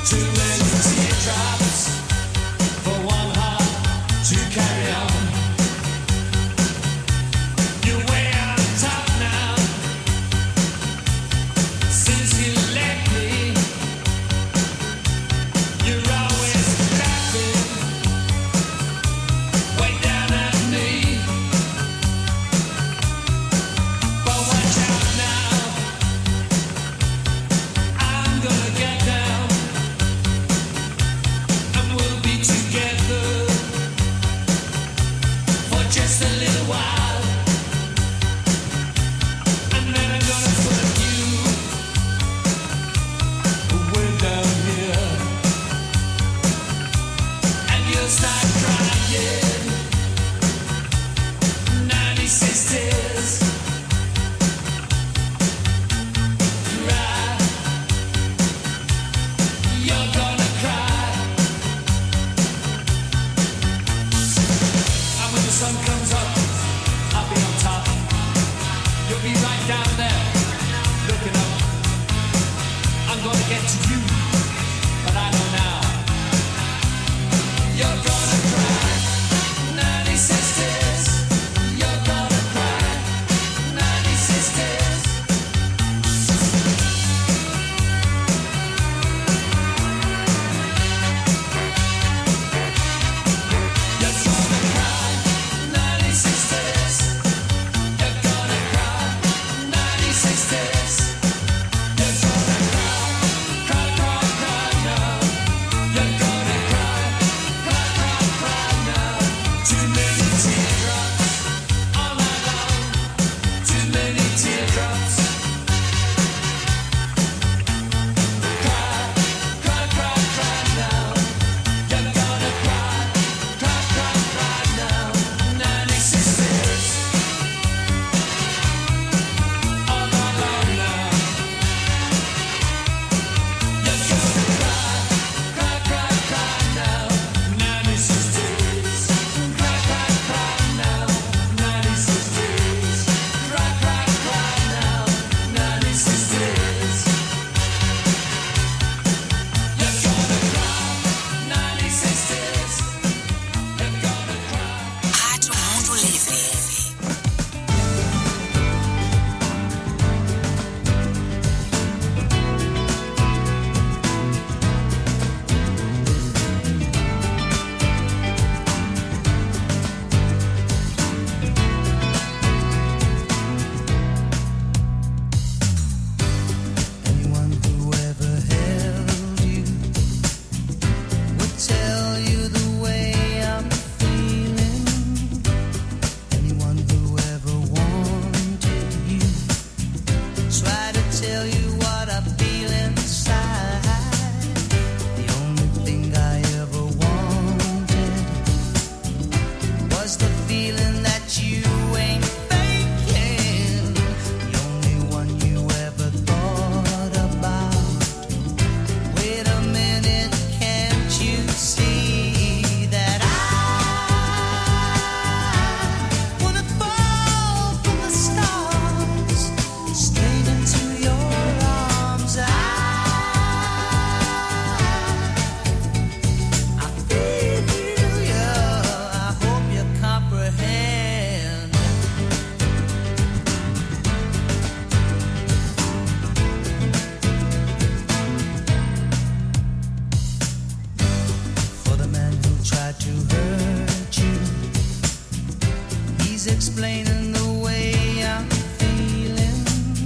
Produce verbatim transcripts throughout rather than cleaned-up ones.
explaining the way I'm feeling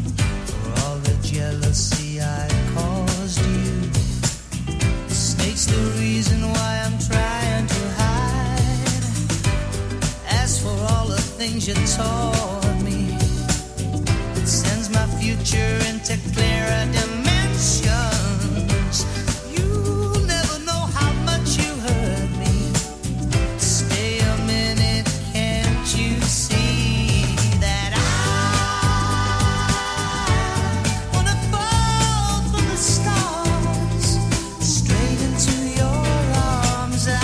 for all the jealousy I caused you. It states the reason why I'm trying to hide. As for all the things you taught me, it sends my future into clearer dimensions. You'll never know how much you hurt me. Stay a minute, can't you see that I wanna fall from the stars straight into your arms? I,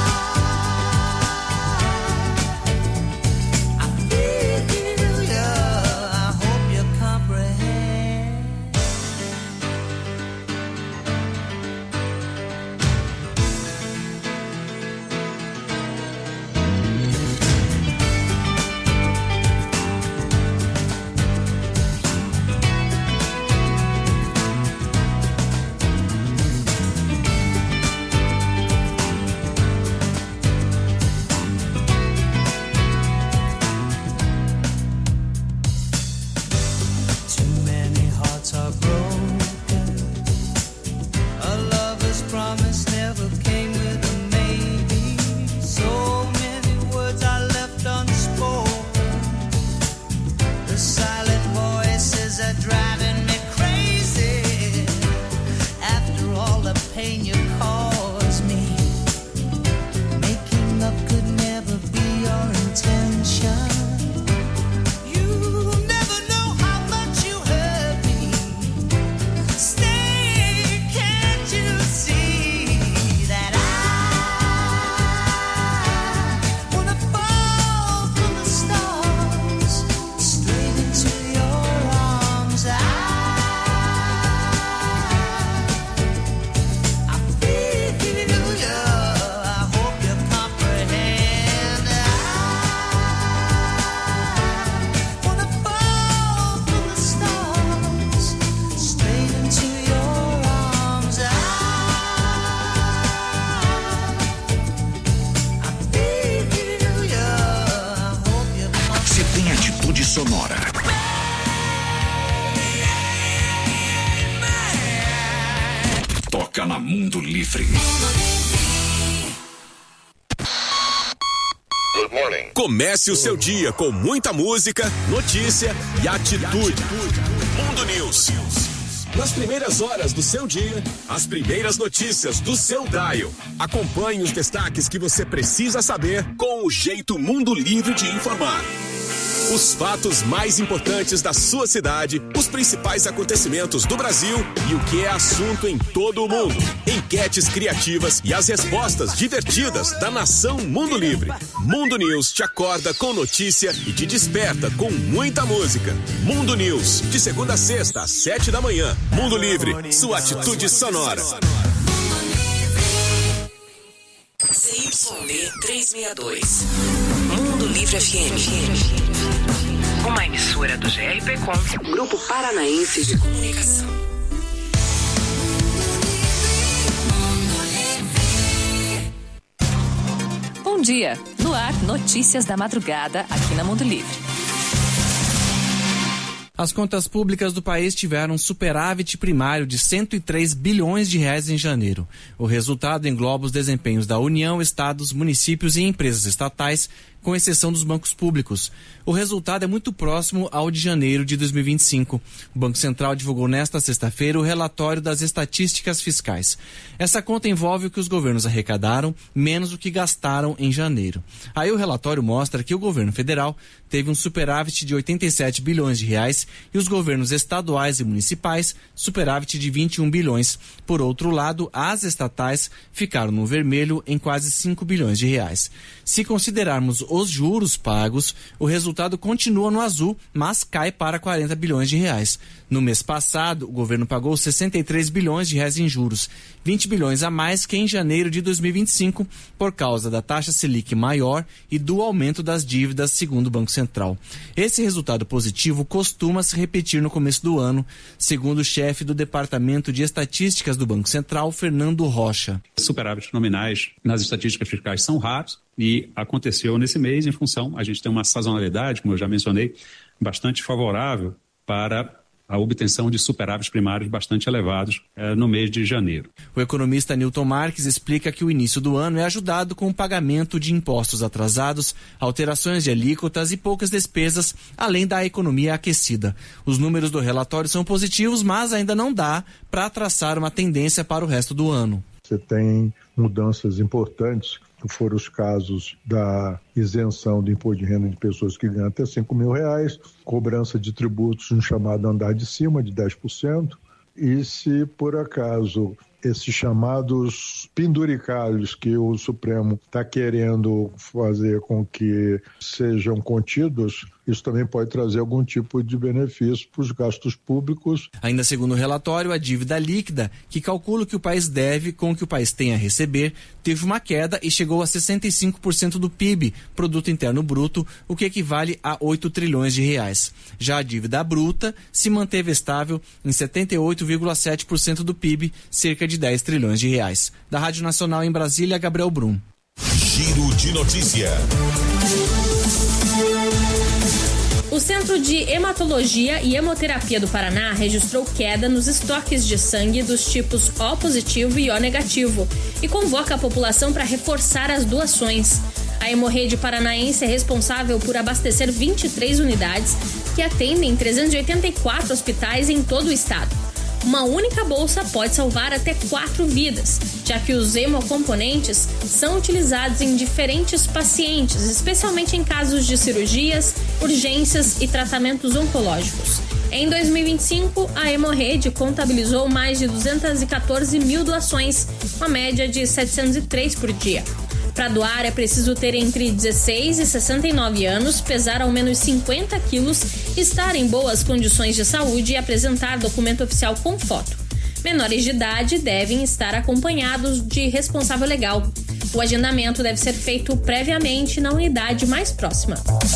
I feel you, I hope you comprehend. pain you cause me. Making up could never be your intention. You never know how much you hurt me. Stay, can't you see that I wanna fall from the stars straight into your arms. I Sonora. Toca na Mundo Livre. Good morning. Comece o seu dia com muita música, notícia e atitude. Mundo News. Nas primeiras horas do seu dia, as primeiras notícias do seu dial. Acompanhe os destaques que você precisa saber com o jeito Mundo Livre de informar. Os fatos mais importantes da sua cidade, os principais acontecimentos do Brasil e o que é assunto em todo o mundo. Enquetes criativas e as respostas divertidas da nação Mundo Livre. Mundo News te acorda com notícia e te desperta com muita música. Mundo News, de segunda a sexta, às sete da manhã. Mundo Livre, sua atitude sonora. C Y D trezentos e sessenta e dois. Mundo Livre F M. Uma emissora do G R P Com, Grupo Paranaense de Comunicação. Bom dia. No ar, notícias da madrugada aqui na Mundo Livre. As contas públicas do país tiveram um superávit primário de cento e três bilhões de reais em janeiro. O resultado engloba os desempenhos da União, estados, municípios e empresas estatais, com exceção dos bancos públicos. O resultado é muito próximo ao de janeiro de dois mil e vinte e cinco. O Banco Central divulgou nesta sexta-feira o relatório das estatísticas fiscais. Essa conta envolve o que os governos arrecadaram, menos o que gastaram em janeiro. Aí o relatório mostra que o governo federal teve um superávit de oitenta e sete bilhões de reais e os governos estaduais e municipais superávit de vinte e um bilhões. Por outro lado, as estatais ficaram no vermelho em quase cinco bilhões de reais. Se considerarmos os juros pagos, o resultado continua no azul, mas cai para quarenta bilhões de reais. No mês passado, o governo pagou sessenta e três bilhões de reais em juros, vinte bilhões a mais que em janeiro de dois mil e vinte e cinco, por causa da taxa Selic maior e do aumento das dívidas, segundo o Banco Central. Esse resultado positivo costuma se repetir no começo do ano, segundo o chefe do Departamento de Estatísticas do Banco Central, Fernando Rocha. Superávites nominais nas estatísticas fiscais são raros e aconteceu nesse mês em função, a gente tem uma sazonalidade, como eu já mencionei, bastante favorável para a obtenção de superávites primários bastante elevados eh, no mês de janeiro. O economista Newton Marques explica que o início do ano é ajudado com o pagamento de impostos atrasados, alterações de alíquotas e poucas despesas, além da economia aquecida. Os números do relatório são positivos, mas ainda não dá para traçar uma tendência para o resto do ano. Você tem mudanças importantes, que foram os casos da isenção do imposto de renda de pessoas que ganham até cinco mil reais, cobrança de tributos no chamado andar de cima de dez por cento, e se por acaso esses chamados penduricalhos que o Supremo está querendo fazer com que sejam contidos, isso também pode trazer algum tipo de benefício para os gastos públicos. Ainda segundo o relatório, a dívida líquida, que calcula o que o país deve com o que o país tem a receber, teve uma queda e chegou a sessenta e cinco por cento do P I B, Produto Interno Bruto, o que equivale a oito trilhões de reais. Já a dívida bruta se manteve estável em setenta e oito vírgula sete por cento do P I B, cerca de dez trilhões de reais. Da Rádio Nacional em Brasília, Gabriel Brum. Giro de notícia. O Centro de Hematologia e Hemoterapia do Paraná registrou queda nos estoques de sangue dos tipos O positivo e O negativo e convoca a população para reforçar as doações. A Hemorrede Paranaense é responsável por abastecer vinte e três unidades que atendem trezentos e oitenta e quatro hospitais em todo o estado. Uma única bolsa pode salvar até quatro vidas, já que os hemocomponentes são utilizados em diferentes pacientes, especialmente em casos de cirurgias, urgências e tratamentos oncológicos. Em dois mil e vinte e cinco, a Hemorrede contabilizou mais de duzentas e quatorze mil doações, uma média de setecentos e três por dia. Para doar, é preciso ter entre dezesseis e sessenta e nove anos, pesar ao menos cinquenta quilos, estar em boas condições de saúde e apresentar documento oficial com foto. Menores de idade devem estar acompanhados de responsável legal. O agendamento deve ser feito previamente na unidade mais próxima.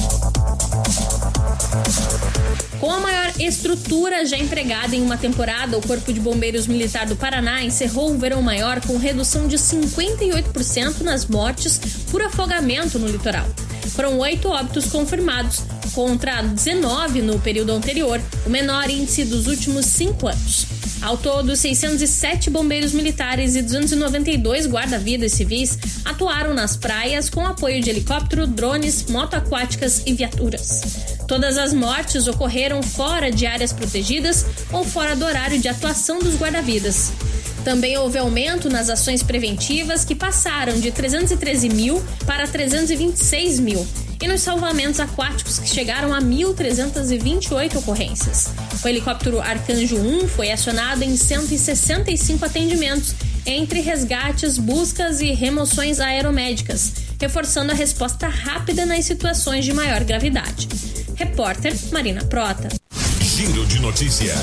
Com a maior estrutura já empregada em uma temporada, o Corpo de Bombeiros Militar do Paraná encerrou o verão maior com redução de cinquenta e oito por cento nas mortes por afogamento no litoral. Foram oito óbitos confirmados, contra dezenove no período anterior, o menor índice dos últimos cinco anos. Ao todo, seiscentos e sete bombeiros militares e duzentos e noventa e dois guarda-vidas civis atuaram nas praias com apoio de helicóptero, drones, motoaquáticas e viaturas. Todas as mortes ocorreram fora de áreas protegidas ou fora do horário de atuação dos guarda-vidas. Também houve aumento nas ações preventivas, que passaram de trezentos e treze mil para trezentos e vinte e seis mil, e nos salvamentos aquáticos, que chegaram a mil trezentos e vinte e oito ocorrências. O helicóptero Arcanjo um foi acionado em cento e sessenta e cinco atendimentos, entre resgates, buscas e remoções aeromédicas, reforçando a resposta rápida nas situações de maior gravidade. Repórter Marina Prota. Giro de notícia.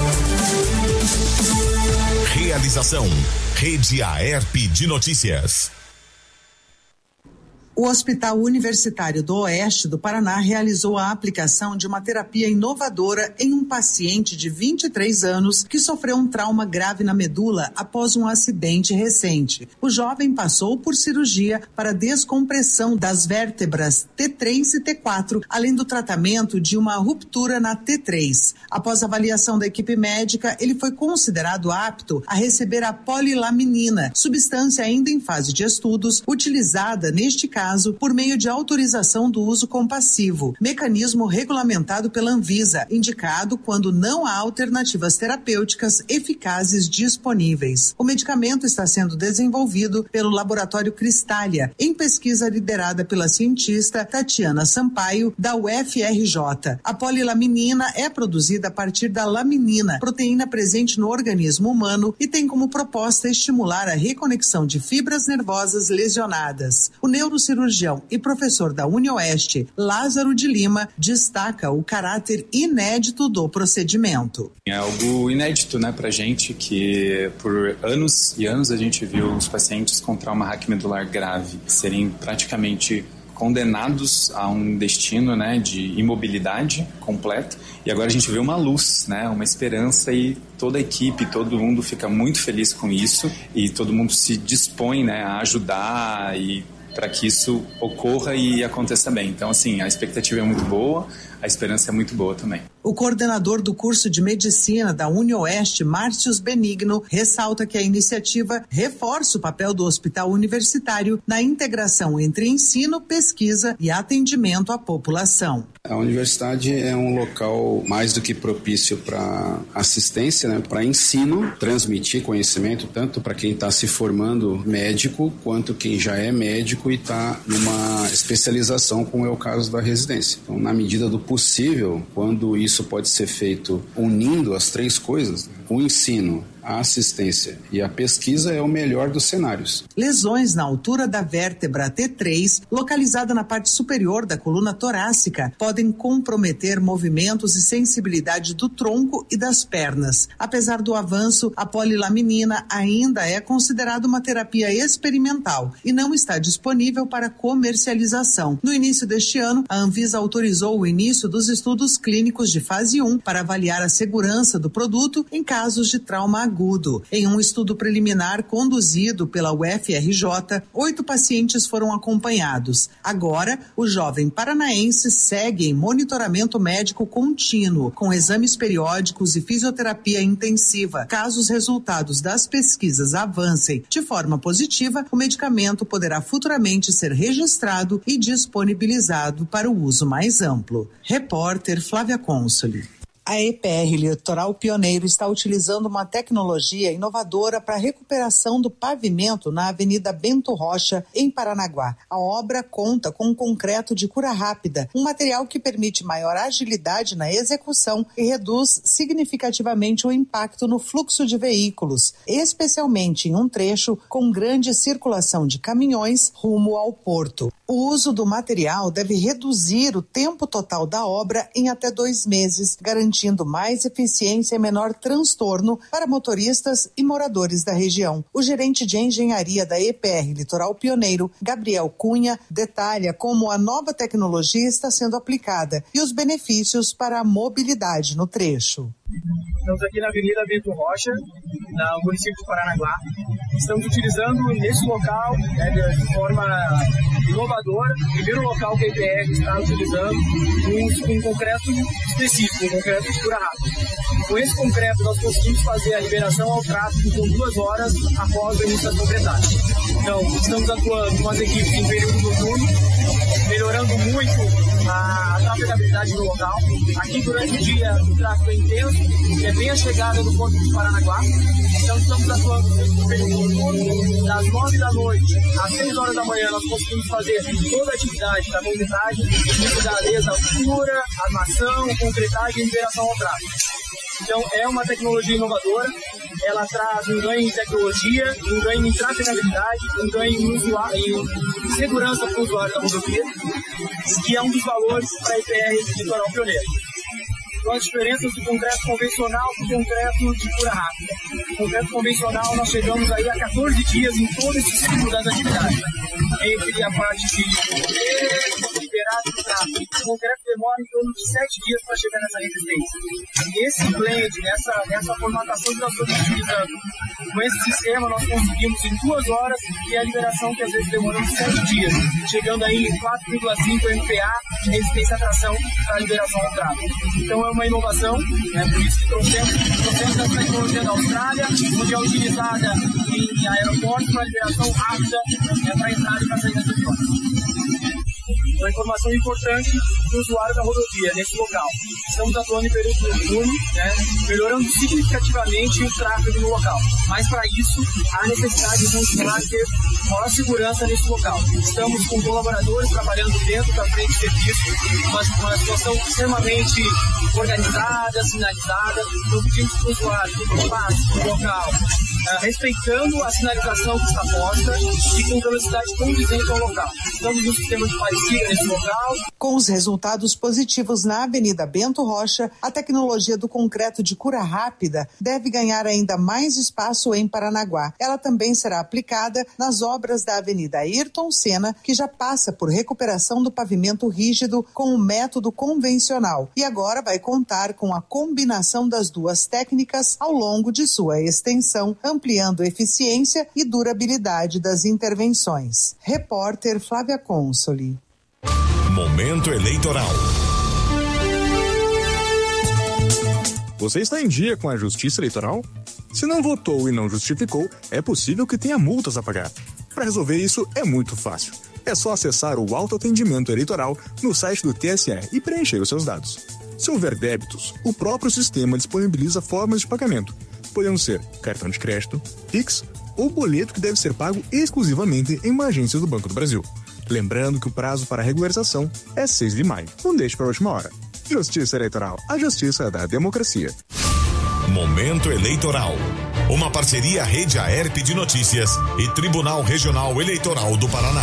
Realização Rede Aerp de Notícias. O Hospital Universitário do Oeste do Paraná realizou a aplicação de uma terapia inovadora em um paciente de vinte e três anos que sofreu um trauma grave na medula após um acidente recente. O jovem passou por cirurgia para descompressão das vértebras T três e T quatro, além do tratamento de uma ruptura na T três. Após avaliação da equipe médica, ele foi considerado apto a receber a polilaminina, substância ainda em fase de estudos, utilizada neste caso por meio de autorização do uso compassivo, mecanismo regulamentado pela Anvisa, indicado quando não há alternativas terapêuticas eficazes disponíveis. O medicamento está sendo desenvolvido pelo Laboratório Cristália, em pesquisa liderada pela cientista Tatiana Sampaio, da U F R J. A polilaminina é produzida a partir da laminina, proteína presente no organismo humano, e tem como proposta estimular a reconexão de fibras nervosas lesionadas. O neurocirurgião e professor da UniOeste, Lázaro de Lima, destaca o caráter inédito do procedimento. É algo inédito, né, pra gente, que por anos e anos a gente viu os pacientes com trauma raquimedular grave serem praticamente condenados a um destino, né, de imobilidade completa, e agora a gente vê uma luz, né, uma esperança, e toda a equipe, todo mundo fica muito feliz com isso, e todo mundo se dispõe, né, a ajudar e para que isso ocorra e aconteça bem. Então, assim, a expectativa é muito boa, a esperança é muito boa também. O coordenador do curso de medicina da UniOeste, Márcios Benigno, ressalta que a iniciativa reforça o papel do hospital universitário na integração entre ensino, pesquisa e atendimento à população. A universidade é um local mais do que propício para assistência, né, para ensino, transmitir conhecimento tanto para quem está se formando médico, quanto quem já é médico e está numa especialização, como é o caso da residência. Então, na medida do possível, quando isso pode ser feito unindo as três coisas, o ensino, a assistência e a pesquisa, é o melhor dos cenários. Lesões na altura da vértebra T três, localizada na parte superior da coluna torácica, podem comprometer movimentos e sensibilidade do tronco e das pernas. Apesar do avanço, a polilaminina ainda é considerada uma terapia experimental e não está disponível para comercialização. No início deste ano, a Anvisa autorizou o início dos estudos clínicos de fase um para avaliar a segurança do produto em casos de trauma agudo. Em um estudo preliminar conduzido pela U F R J, oito pacientes foram acompanhados. Agora, o jovem paranaense segue em monitoramento médico contínuo, com exames periódicos e fisioterapia intensiva. Caso os resultados das pesquisas avancem de forma positiva, o medicamento poderá futuramente ser registrado e disponibilizado para o uso mais amplo. Repórter Flávia Consoli. A E P R Litoral Pioneiro está utilizando uma tecnologia inovadora para a recuperação do pavimento na Avenida Bento Rocha, em Paranaguá. A obra conta com concreto de cura rápida, um material que permite maior agilidade na execução e reduz significativamente o impacto no fluxo de veículos, especialmente em um trecho com grande circulação de caminhões rumo ao porto. O uso do material deve reduzir o tempo total da obra em até dois meses, garantindo mais eficiência e menor transtorno para motoristas e moradores da região. O gerente de engenharia da E P R Litoral Pioneiro, Gabriel Cunha, detalha como a nova tecnologia está sendo aplicada e os benefícios para a mobilidade no trecho. Estamos aqui na Avenida Bento Rocha, no município de Paranaguá. Estamos utilizando nesse local, né, de forma inovadora, o primeiro local que a E P R está utilizando um, um concreto específico, um concreto de cura rápida. Com esse concreto nós conseguimos fazer a liberação ao tráfego com duas horas após a início da concretagem. Então, estamos atuando com as equipes em período noturno, melhorando muito a, a trafegabilidade do local. Aqui durante o dia o tráfego é intenso, é bem a chegada do porto de Paranaguá. Então estamos atuando no período noturno, das nove da noite às seis horas da manhã nós conseguimos fazer toda a atividade da concretagem, desde a altura, armação, concretagem e liberação ao tráfego. Então é uma tecnologia inovadora, ela traz um ganho em tecnologia, um ganho em trafegabilidade, um ganho em, usuário, em segurança para o usuário da rodovia, que é um dos valores para a E P R Litoral Pioneiro. Então, as diferenças do concreto convencional para o concreto de cura rápida. O concreto convencional, nós chegamos aí a quatorze dias em todo esse ciclo das atividades, né? Entre a parte de liberar o tráfego. O concreto demora em torno de sete dias para chegar nessa resistência. E esse blend, nessa, nessa formatação que nós estamos utilizando, com esse sistema, nós conseguimos em duas horas ter a liberação que às vezes demorou sete dias, chegando aí em quatro vírgula cinco M P A de resistência à tração para a liberação ao tráfego. Então, é uma inovação, né? Por isso que trouxemos, trouxemos essa tecnologia da Austrália, onde é utilizada em aeroportos para liberação rápida, né, para entrada e para saída de portos. Uma informação importante para o usuário da rodovia nesse local. Estamos atuando em período noturno, né, melhorando significativamente o tráfego no local. Mas para isso, há necessidade de continuar ter maior segurança nesse local. Estamos com colaboradores trabalhando dentro da frente de serviço, uma, uma situação extremamente organizada, sinalizada. Então pedimos para o usuário que passe no local, uh, respeitando a sinalização que está posta e com velocidade condizente ao local. Estamos no sistema de parecia nesse local. Com os resultados positivos na Avenida Bento Rocha, a tecnologia do concreto de cura rápida deve ganhar ainda mais espaço em Paranaguá. Ela também será aplicada nas obras da Avenida Ayrton Senna, que já passa por recuperação do pavimento rígido com o método convencional e agora vai contar com a combinação das duas técnicas ao longo de sua extensão, ampliando eficiência e durabilidade das intervenções. Repórter Flávia Consoli. Momento eleitoral. Você está em dia com a Justiça Eleitoral? Se não votou e não justificou, é possível que tenha multas a pagar. Para resolver isso, é muito fácil. É só acessar o autoatendimento eleitoral no site do T S E e preencher os seus dados. Se houver débitos, o próprio sistema disponibiliza formas de pagamento, podendo ser cartão de crédito, Pix ou boleto que deve ser pago exclusivamente em uma agência do Banco do Brasil. Lembrando que o prazo para regularização é seis de maio. Não deixe para a última hora. Justiça Eleitoral, a justiça da democracia. Momento eleitoral. Uma parceria Rede A E R P de Notícias e Tribunal Regional Eleitoral do Paraná.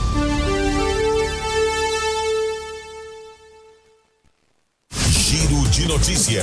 Giro de notícia.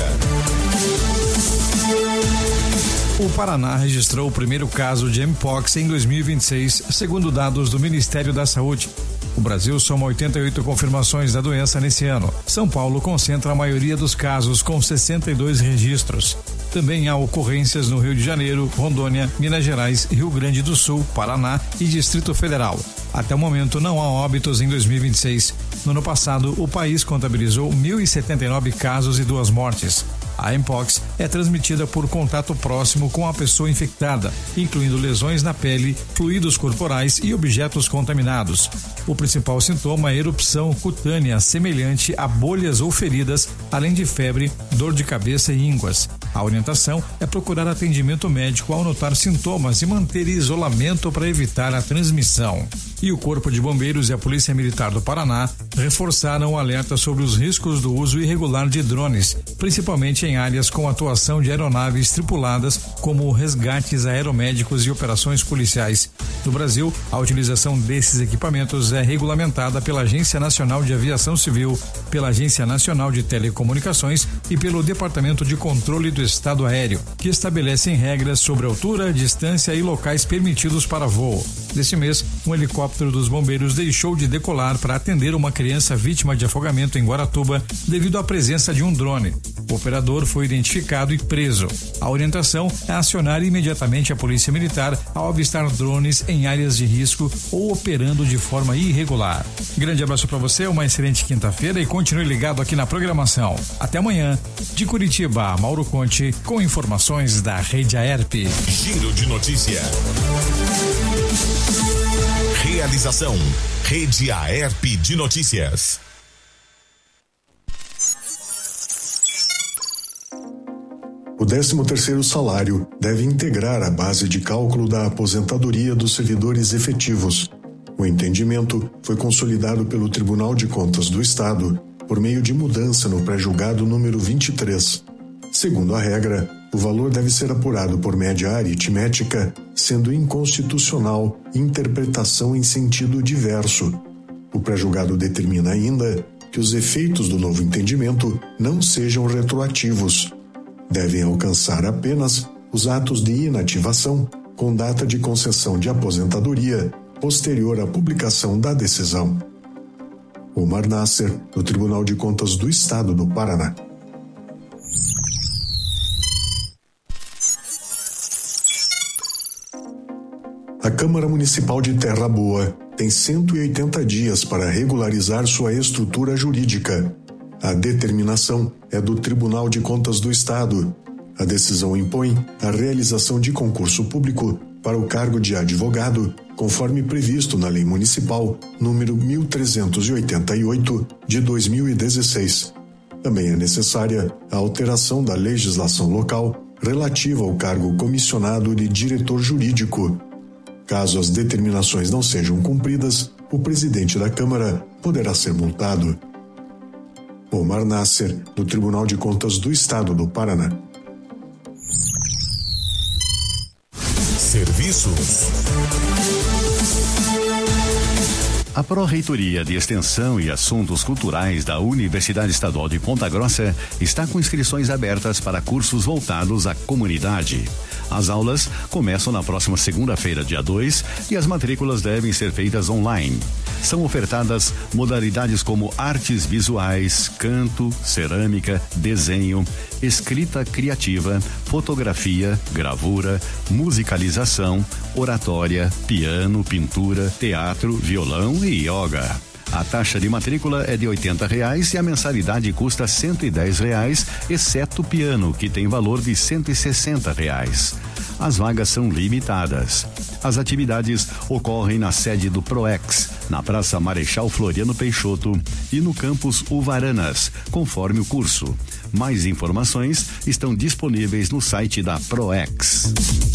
O Paraná registrou o primeiro caso de Mpox em dois mil e vinte e seis, segundo dados do Ministério da Saúde. O Brasil soma oitenta e oito confirmações da doença nesse ano. São Paulo concentra a maioria dos casos, com sessenta e dois registros. Também há ocorrências no Rio de Janeiro, Rondônia, Minas Gerais, Rio Grande do Sul, Paraná e Distrito Federal. Até o momento não há óbitos em dois mil e vinte e seis. No ano passado, o país contabilizou mil e setenta e nove casos e duas mortes. A mpox é transmitida por contato próximo com a pessoa infectada, incluindo lesões na pele, fluidos corporais e objetos contaminados. O principal sintoma é erupção cutânea semelhante a bolhas ou feridas, além de febre, dor de cabeça e ínguas. A orientação é procurar atendimento médico ao notar sintomas e manter isolamento para evitar a transmissão. E o Corpo de Bombeiros e a Polícia Militar do Paraná reforçaram o alerta sobre os riscos do uso irregular de drones, principalmente em áreas com atuação de aeronaves tripuladas, como resgates aeromédicos e operações policiais. No Brasil, a utilização desses equipamentos é regulamentada pela Agência Nacional de Aviação Civil, pela Agência Nacional de Telecomunicações e pelo Departamento de Controle do Estado Aéreo, que estabelecem regras sobre altura, distância e locais permitidos para voo. Neste mês, um helicóptero dos bombeiros deixou de decolar para atender uma criança vítima de afogamento em Guaratuba devido à presença de um drone. O operador foi identificado e preso. A orientação é acionar imediatamente a Polícia Militar ao avistar drones em áreas de risco ou operando de forma irregular. Grande abraço para você, uma excelente quinta-feira e continue ligado aqui na programação. Até amanhã. De Curitiba, Mauro Conte, com informações da Rede Aerp. Giro de notícia. Realização Rede Aerp de Notícias. O décimo terceiro salário deve integrar a base de cálculo da aposentadoria dos servidores efetivos. O entendimento foi consolidado pelo Tribunal de Contas do Estado por meio de mudança no pré-julgado número vinte e três. Segundo a regra, o valor deve ser apurado por média aritmética, sendo inconstitucional interpretação em sentido diverso. O pré-julgado determina ainda que os efeitos do novo entendimento não sejam retroativos. Devem alcançar apenas os atos de inativação com data de concessão de aposentadoria posterior à publicação da decisão. Omar Nasser, do Tribunal de Contas do Estado do Paraná. A Câmara Municipal de Terra Boa tem cento e oitenta dias para regularizar sua estrutura jurídica. A determinação é do Tribunal de Contas do Estado. A decisão impõe a realização de concurso público para o cargo de advogado, conforme previsto na Lei Municipal número mil trezentos e oitenta e oito de dois mil e dezesseis. Também é necessária a alteração da legislação local relativa ao cargo comissionado de diretor jurídico. Caso as determinações não sejam cumpridas, o presidente da Câmara poderá ser multado. Omar Nasser, do Tribunal de Contas do Estado do Paraná. Serviços. A Pró-Reitoria de Extensão e Assuntos Culturais da Universidade Estadual de Ponta Grossa está com inscrições abertas para cursos voltados à comunidade. As aulas começam na próxima segunda-feira, dia dois, e as matrículas devem ser feitas online. São ofertadas modalidades como artes visuais, canto, cerâmica, desenho, escrita criativa, fotografia, gravura, musicalização, oratória, piano, pintura, teatro, violão e yoga. A taxa de matrícula é de oitenta reais e a mensalidade custa cento e dez reais, exceto o piano, que tem valor de cento e sessenta reais. As vagas são limitadas. As atividades ocorrem na sede do PROEX, na Praça Marechal Floriano Peixoto e no campus Uvaranas, conforme o curso. Mais informações estão disponíveis no site da PROEX.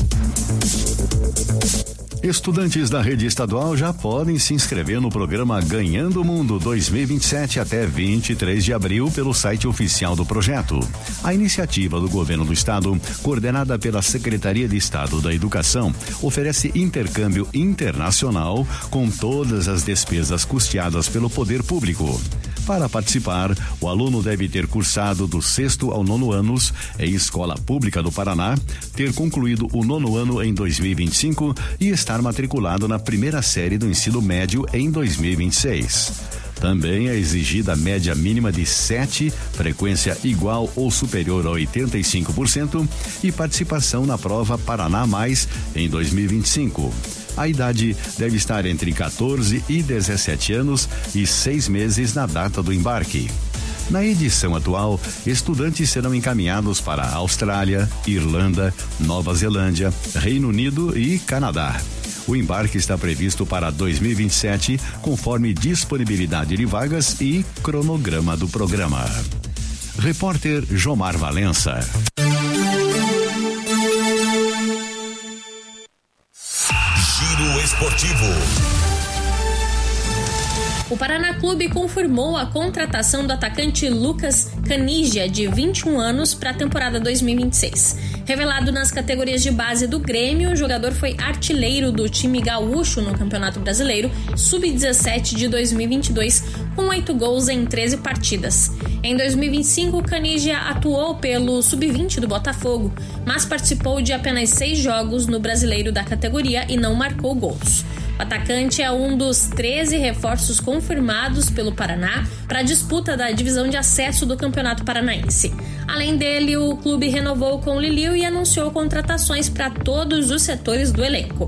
Estudantes da rede estadual já podem se inscrever no programa Ganhando o Mundo dois mil e vinte e sete até vinte e três de abril pelo site oficial do projeto. A iniciativa do governo do estado, coordenada pela Secretaria de Estado da Educação, oferece intercâmbio internacional com todas as despesas custeadas pelo poder público. Para participar, o aluno deve ter cursado do sexto ao nono anos em escola pública do Paraná, ter concluído o nono ano em dois mil e vinte e cinco e estar matriculado na primeira série do ensino médio em dois mil e vinte e seis. Também é exigida a média mínima de sete, frequência igual ou superior a oitenta e cinco por cento e participação na prova Paraná Mais em dois mil e vinte e cinco. A idade deve estar entre quatorze e dezessete anos e seis meses na data do embarque. Na edição atual, estudantes serão encaminhados para a Austrália, Irlanda, Nova Zelândia, Reino Unido e Canadá. O embarque está previsto para dois mil e vinte e sete, conforme disponibilidade de vagas e cronograma do programa. Repórter Jomar Valença. Giro Esportivo. O Paraná Clube confirmou a contratação do atacante Lucas Caniggia, de vinte e um anos, para a temporada dois mil e vinte e seis. Revelado nas categorias de base do Grêmio, o jogador foi artilheiro do time gaúcho no Campeonato Brasileiro sub dezessete de dois mil e vinte e dois, com oito gols em treze partidas. Em dois mil e vinte e cinco, Caniggia atuou pelo sub vinte do Botafogo, mas participou de apenas seis jogos no Brasileiro da categoria e não marcou gols. O atacante é um dos treze reforços confirmados pelo Paraná para a disputa da divisão de acesso do Campeonato Paranaense. Além dele, o clube renovou com o Liliu e anunciou contratações para todos os setores do elenco.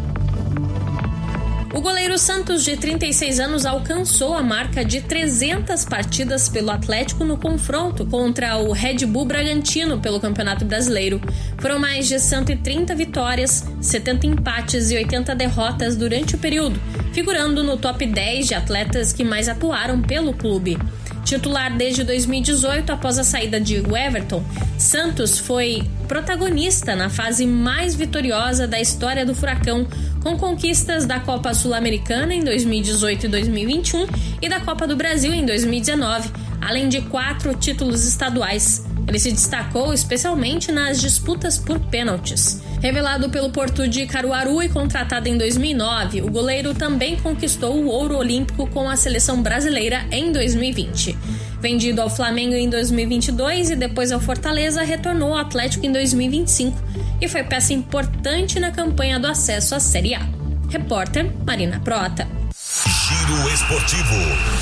O goleiro Santos, de trinta e seis anos, alcançou a marca de trezentas partidas pelo Atlético no confronto contra o Red Bull Bragantino pelo Campeonato Brasileiro. Foram mais de cento e trinta vitórias, setenta empates e oitenta derrotas durante o período, figurando no top dez de atletas que mais atuaram pelo clube. Titular desde dois mil e dezoito, após a saída de Everton, Santos foi protagonista na fase mais vitoriosa da história do Furacão, com conquistas da Copa Sul-Americana em dois mil e dezoito e dois mil e vinte e um e da Copa do Brasil em dois mil e dezenove, além de quatro títulos estaduais. Ele se destacou especialmente nas disputas por pênaltis. Revelado pelo Porto de Caruaru e contratado em dois mil e nove, o goleiro também conquistou o ouro olímpico com a seleção brasileira em dois mil e vinte. Vendido ao Flamengo em dois mil e vinte e dois e depois ao Fortaleza, retornou ao Atlético em dois mil e vinte e cinco e foi peça importante na campanha do acesso à Série A. Repórter Marina Prota. Giro Esportivo.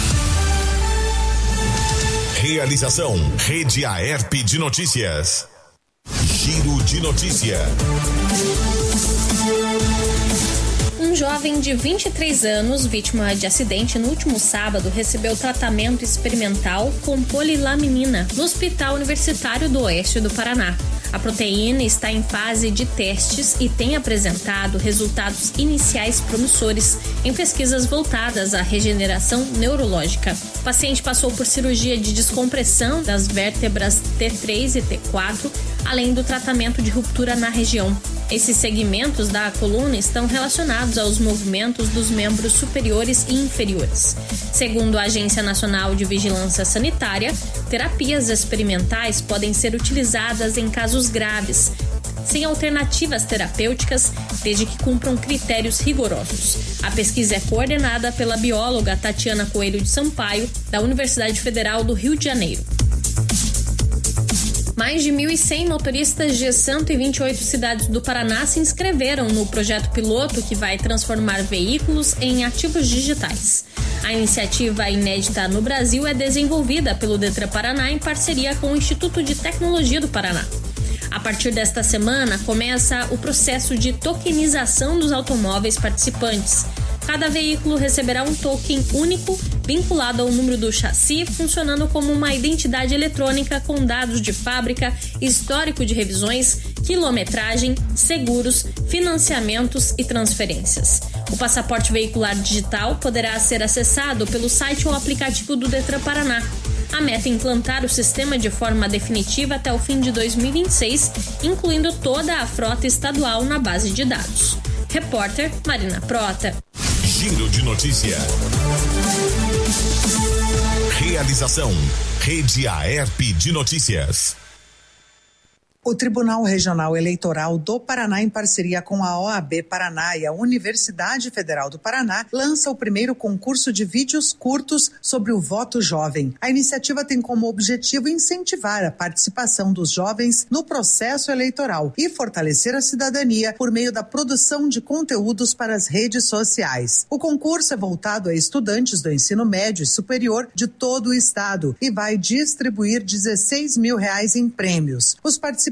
Realização Rede Aerp de Notícias. Giro de Notícia. Um jovem de vinte e três anos, vítima de acidente no último sábado, recebeu tratamento experimental com polilaminina no Hospital Universitário do Oeste do Paraná. A proteína está em fase de testes e tem apresentado resultados iniciais promissores em pesquisas voltadas à regeneração neurológica. O paciente passou por cirurgia de descompressão das vértebras T três e T quatro, além do tratamento de ruptura na região. Esses segmentos da coluna estão relacionados aos movimentos dos membros superiores e inferiores. Segundo a Agência Nacional de Vigilância Sanitária, terapias experimentais podem ser utilizadas em casos graves, sem alternativas terapêuticas, desde que cumpram critérios rigorosos. A pesquisa é coordenada pela bióloga Tatiana Coelho de Sampaio, da Universidade Federal do Rio de Janeiro. Mais de mil e cem motoristas de cento e vinte e oito cidades do Paraná se inscreveram no projeto piloto que vai transformar veículos em ativos digitais. A iniciativa inédita no Brasil é desenvolvida pelo Detran Paraná em parceria com o Instituto de Tecnologia do Paraná. A partir desta semana, começa o processo de tokenização dos automóveis participantes. Cada veículo receberá um token único vinculado ao número do chassi, funcionando como uma identidade eletrônica com dados de fábrica, histórico de revisões, quilometragem, seguros, financiamentos e transferências. O passaporte veicular digital poderá ser acessado pelo site ou aplicativo do Detran Paraná. A meta é implantar o sistema de forma definitiva até o fim de dois mil e vinte e seis, incluindo toda a frota estadual na base de dados. Repórter Marina Prota. Giro de Notícia. Realização Rede Aerp de Notícias. O Tribunal Regional Eleitoral do Paraná, em parceria com a O A B Paraná e a Universidade Federal do Paraná, lança o primeiro concurso de vídeos curtos sobre o voto jovem. A iniciativa tem como objetivo incentivar a participação dos jovens no processo eleitoral e fortalecer a cidadania por meio da produção de conteúdos para as redes sociais. O concurso é voltado a estudantes do ensino médio e superior de todo o estado e vai distribuir dezesseis mil reais em prêmios. Os participantes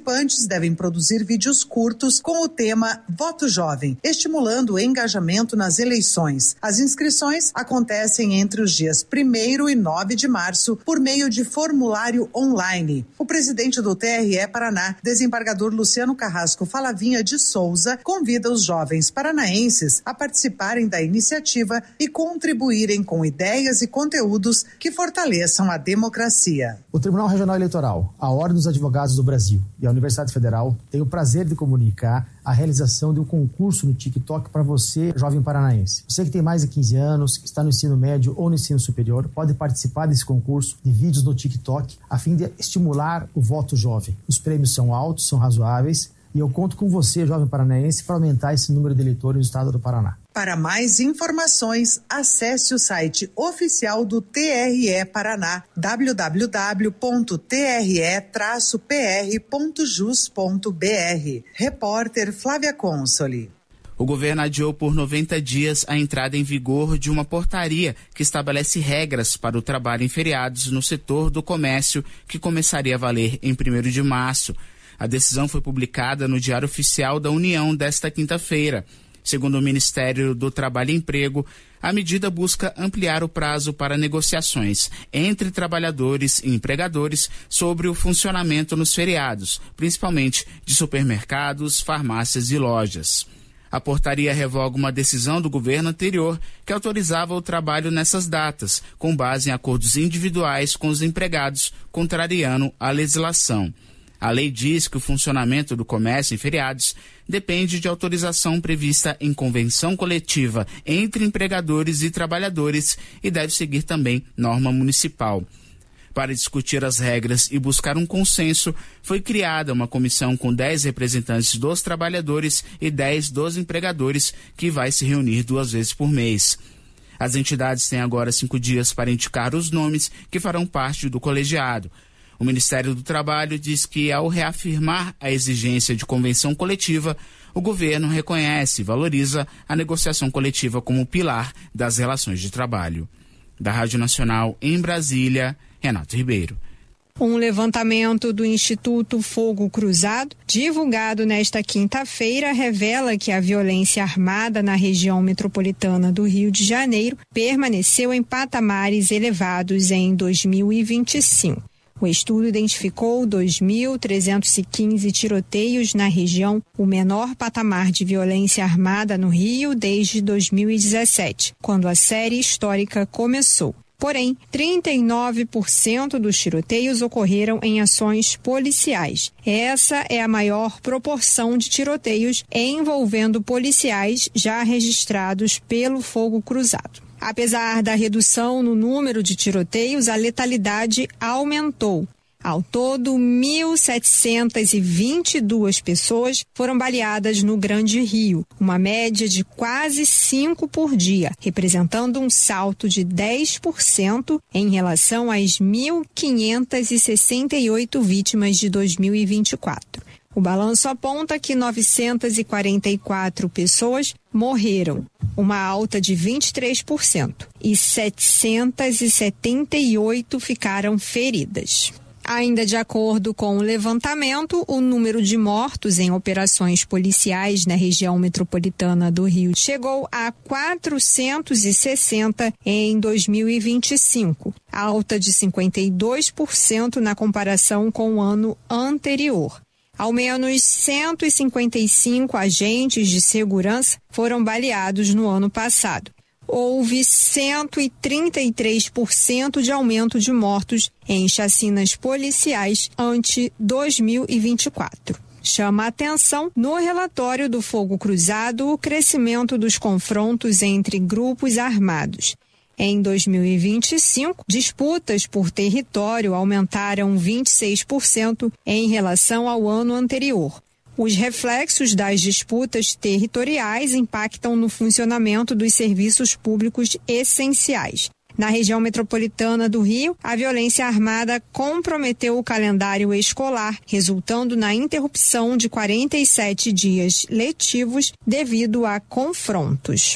participantes devem produzir vídeos curtos com o tema Voto Jovem, estimulando o engajamento nas eleições. As inscrições acontecem entre os dias primeiro e nove de março por meio de formulário online. O presidente do T R E Paraná, desembargador Luciano Carrasco Falavinha de Souza, convida os jovens paranaenses a participarem da iniciativa e contribuírem com ideias e conteúdos que fortaleçam a democracia. O Tribunal Regional Eleitoral, a Ordem dos Advogados do Brasil e a Universidade Federal têm o prazer de comunicar a realização de um concurso no TikTok para você, jovem paranaense. Você que tem mais de quinze anos, está no ensino médio ou no ensino superior, pode participar desse concurso de vídeos no TikTok a fim de estimular o voto jovem. Os prêmios são altos, são razoáveis e eu conto com você, jovem paranaense, para aumentar esse número de eleitores no estado do Paraná. Para mais informações, acesse o site oficial do T R E Paraná, w w w ponto t r e traço p r ponto jus ponto b r. Repórter Flávia Consoli. O governo adiou por noventa dias a entrada em vigor de uma portaria que estabelece regras para o trabalho em feriados no setor do comércio, que começaria a valer em primeiro de março. A decisão foi publicada no Diário Oficial da União desta quinta-feira. Segundo o Ministério do Trabalho e Emprego, a medida busca ampliar o prazo para negociações entre trabalhadores e empregadores sobre o funcionamento nos feriados, principalmente de supermercados, farmácias e lojas. A portaria revoga uma decisão do governo anterior que autorizava o trabalho nessas datas, com base em acordos individuais com os empregados, contrariando a legislação. A lei diz que o funcionamento do comércio em feriados depende de autorização prevista em convenção coletiva entre empregadores e trabalhadores e deve seguir também norma municipal. Para discutir as regras e buscar um consenso, foi criada uma comissão com dez representantes dos trabalhadores e dez dos empregadores, que vai se reunir duas vezes por mês. As entidades têm agora cinco dias para indicar os nomes que farão parte do colegiado. O Ministério do Trabalho diz que, ao reafirmar a exigência de convenção coletiva, o governo reconhece e valoriza a negociação coletiva como pilar das relações de trabalho. Da Rádio Nacional em Brasília, Renato Ribeiro. Um levantamento do Instituto Fogo Cruzado, divulgado nesta quinta-feira, revela que a violência armada na região metropolitana do Rio de Janeiro permaneceu em patamares elevados em dois mil e vinte e cinco. O estudo identificou dois mil trezentos e quinze tiroteios na região, o menor patamar de violência armada no Rio desde dois mil e dezessete, quando a série histórica começou. Porém, trinta e nove por cento dos tiroteios ocorreram em ações policiais. Essa é a maior proporção de tiroteios envolvendo policiais já registrados pelo Fogo Cruzado. Apesar da redução no número de tiroteios, a letalidade aumentou. Ao todo, mil setecentas e vinte e duas pessoas foram baleadas no Grande Rio, uma média de quase cinco por dia, representando um salto de dez por cento em relação às mil quinhentas e sessenta e oito vítimas de dois mil e vinte e quatro. O balanço aponta que novecentas e quarenta e quatro pessoas morreram, uma alta de vinte e três por cento, e setecentas e setenta e oito ficaram feridas. Ainda de acordo com o levantamento, o número de mortos em operações policiais na região metropolitana do Rio chegou a quatrocentos e sessenta em dois mil e vinte e cinco, alta de cinquenta e dois por cento na comparação com o ano anterior. Ao menos cento e cinquenta e cinco agentes de segurança foram baleados no ano passado. Houve cento e trinta e três por cento de aumento de mortos em chacinas policiais ante dois mil e vinte e quatro. Chama a atenção no relatório do Fogo Cruzado o crescimento dos confrontos entre grupos armados. Em dois mil e vinte e cinco, disputas por território aumentaram vinte e seis por cento em relação ao ano anterior. Os reflexos das disputas territoriais impactam no funcionamento dos serviços públicos essenciais. Na região metropolitana do Rio, a violência armada comprometeu o calendário escolar, resultando na interrupção de quarenta e sete dias letivos devido a confrontos.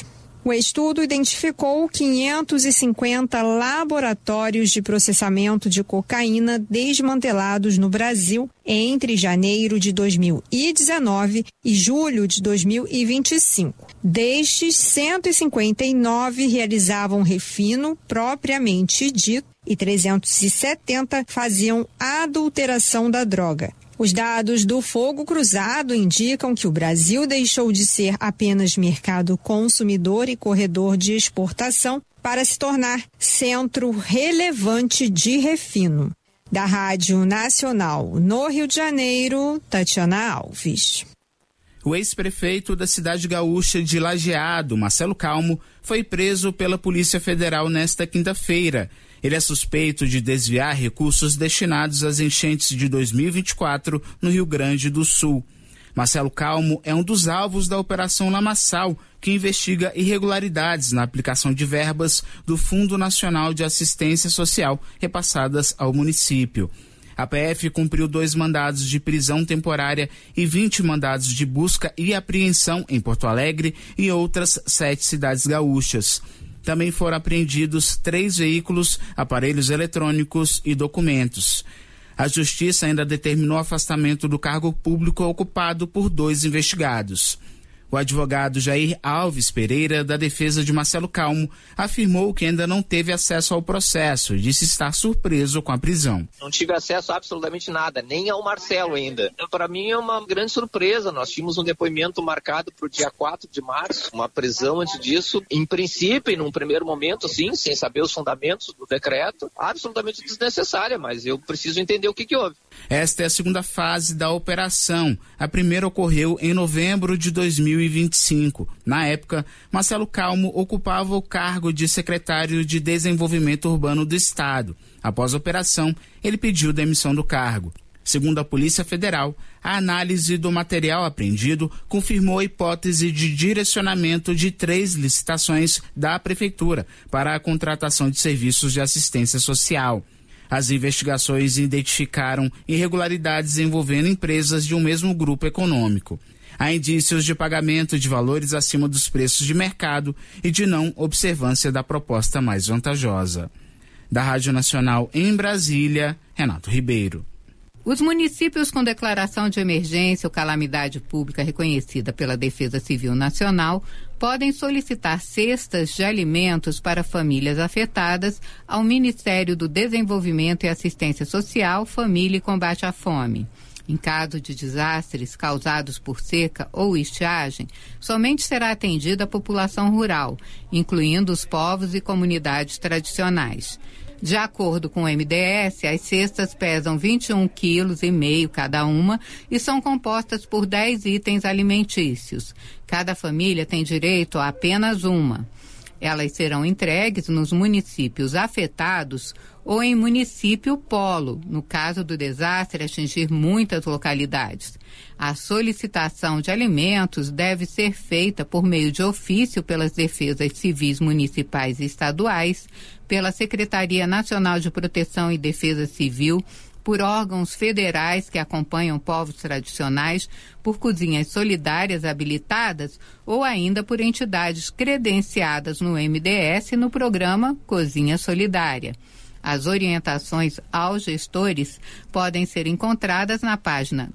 O estudo identificou quinhentos e cinquenta laboratórios de processamento de cocaína desmantelados no Brasil entre janeiro de dois mil e dezenove e julho de dois mil e vinte e cinco. Destes, cento e cinquenta e nove realizavam refino propriamente dito e trezentos e setenta faziam adulteração da droga. Os dados do Fogo Cruzado indicam que o Brasil deixou de ser apenas mercado consumidor e corredor de exportação para se tornar centro relevante de refino. Da Rádio Nacional no Rio de Janeiro, Tatiana Alves. O ex-prefeito da cidade gaúcha de Lajeado, Marcelo Calmo, foi preso pela Polícia Federal nesta quinta-feira. Ele é suspeito de desviar recursos destinados às enchentes de dois mil e vinte e quatro no Rio Grande do Sul. Marcelo Calmo é um dos alvos da Operação Lamaçal, que investiga irregularidades na aplicação de verbas do Fundo Nacional de Assistência Social repassadas ao município. A P F cumpriu dois mandados de prisão temporária e vinte mandados de busca e apreensão em Porto Alegre e outras sete cidades gaúchas. Também foram apreendidos três veículos, aparelhos eletrônicos e documentos. A Justiça ainda determinou o afastamento do cargo público ocupado por dois investigados. O advogado Jair Alves Pereira, da defesa de Marcelo Calmo, afirmou que ainda não teve acesso ao processo e disse estar surpreso com a prisão. Não tive acesso a absolutamente nada, nem ao Marcelo ainda. Para mim é uma grande surpresa. Nós tínhamos um depoimento marcado para o dia quatro de março, uma prisão antes disso. Em princípio, e num primeiro momento, sim, sem saber os fundamentos do decreto, absolutamente desnecessária, mas eu preciso entender o que, que houve. Esta é a segunda fase da operação. A primeira ocorreu em novembro de dois mil e vinte e cinco. Na época, Marcelo Calmo ocupava o cargo de secretário de Desenvolvimento Urbano do Estado. Após a operação, ele pediu demissão do cargo. Segundo a Polícia Federal, a análise do material apreendido confirmou a hipótese de direcionamento de três licitações da Prefeitura para a contratação de serviços de assistência social. As investigações identificaram irregularidades envolvendo empresas de um mesmo grupo econômico. Há indícios de pagamento de valores acima dos preços de mercado e de não observância da proposta mais vantajosa. Da Rádio Nacional em Brasília, Renato Ribeiro. Os municípios com declaração de emergência ou calamidade pública reconhecida pela Defesa Civil Nacional podem solicitar cestas de alimentos para famílias afetadas ao Ministério do Desenvolvimento e Assistência Social, Família e Combate à Fome. Em caso de desastres causados por seca ou estiagem, somente será atendida a população rural, incluindo os povos e comunidades tradicionais. De acordo com o M D S, as cestas pesam vinte e um quilos e meio cada uma e são compostas por dez itens alimentícios. Cada família tem direito a apenas uma. Elas serão entregues nos municípios afetados ou em município polo, no caso do desastre atingir muitas localidades. A solicitação de alimentos deve ser feita por meio de ofício pelas defesas civis municipais e estaduais, pela Secretaria Nacional de Proteção e Defesa Civil, por órgãos federais que acompanham povos tradicionais, por cozinhas solidárias habilitadas ou ainda por entidades credenciadas no M D S no programa Cozinha Solidária. As orientações aos gestores podem ser encontradas na página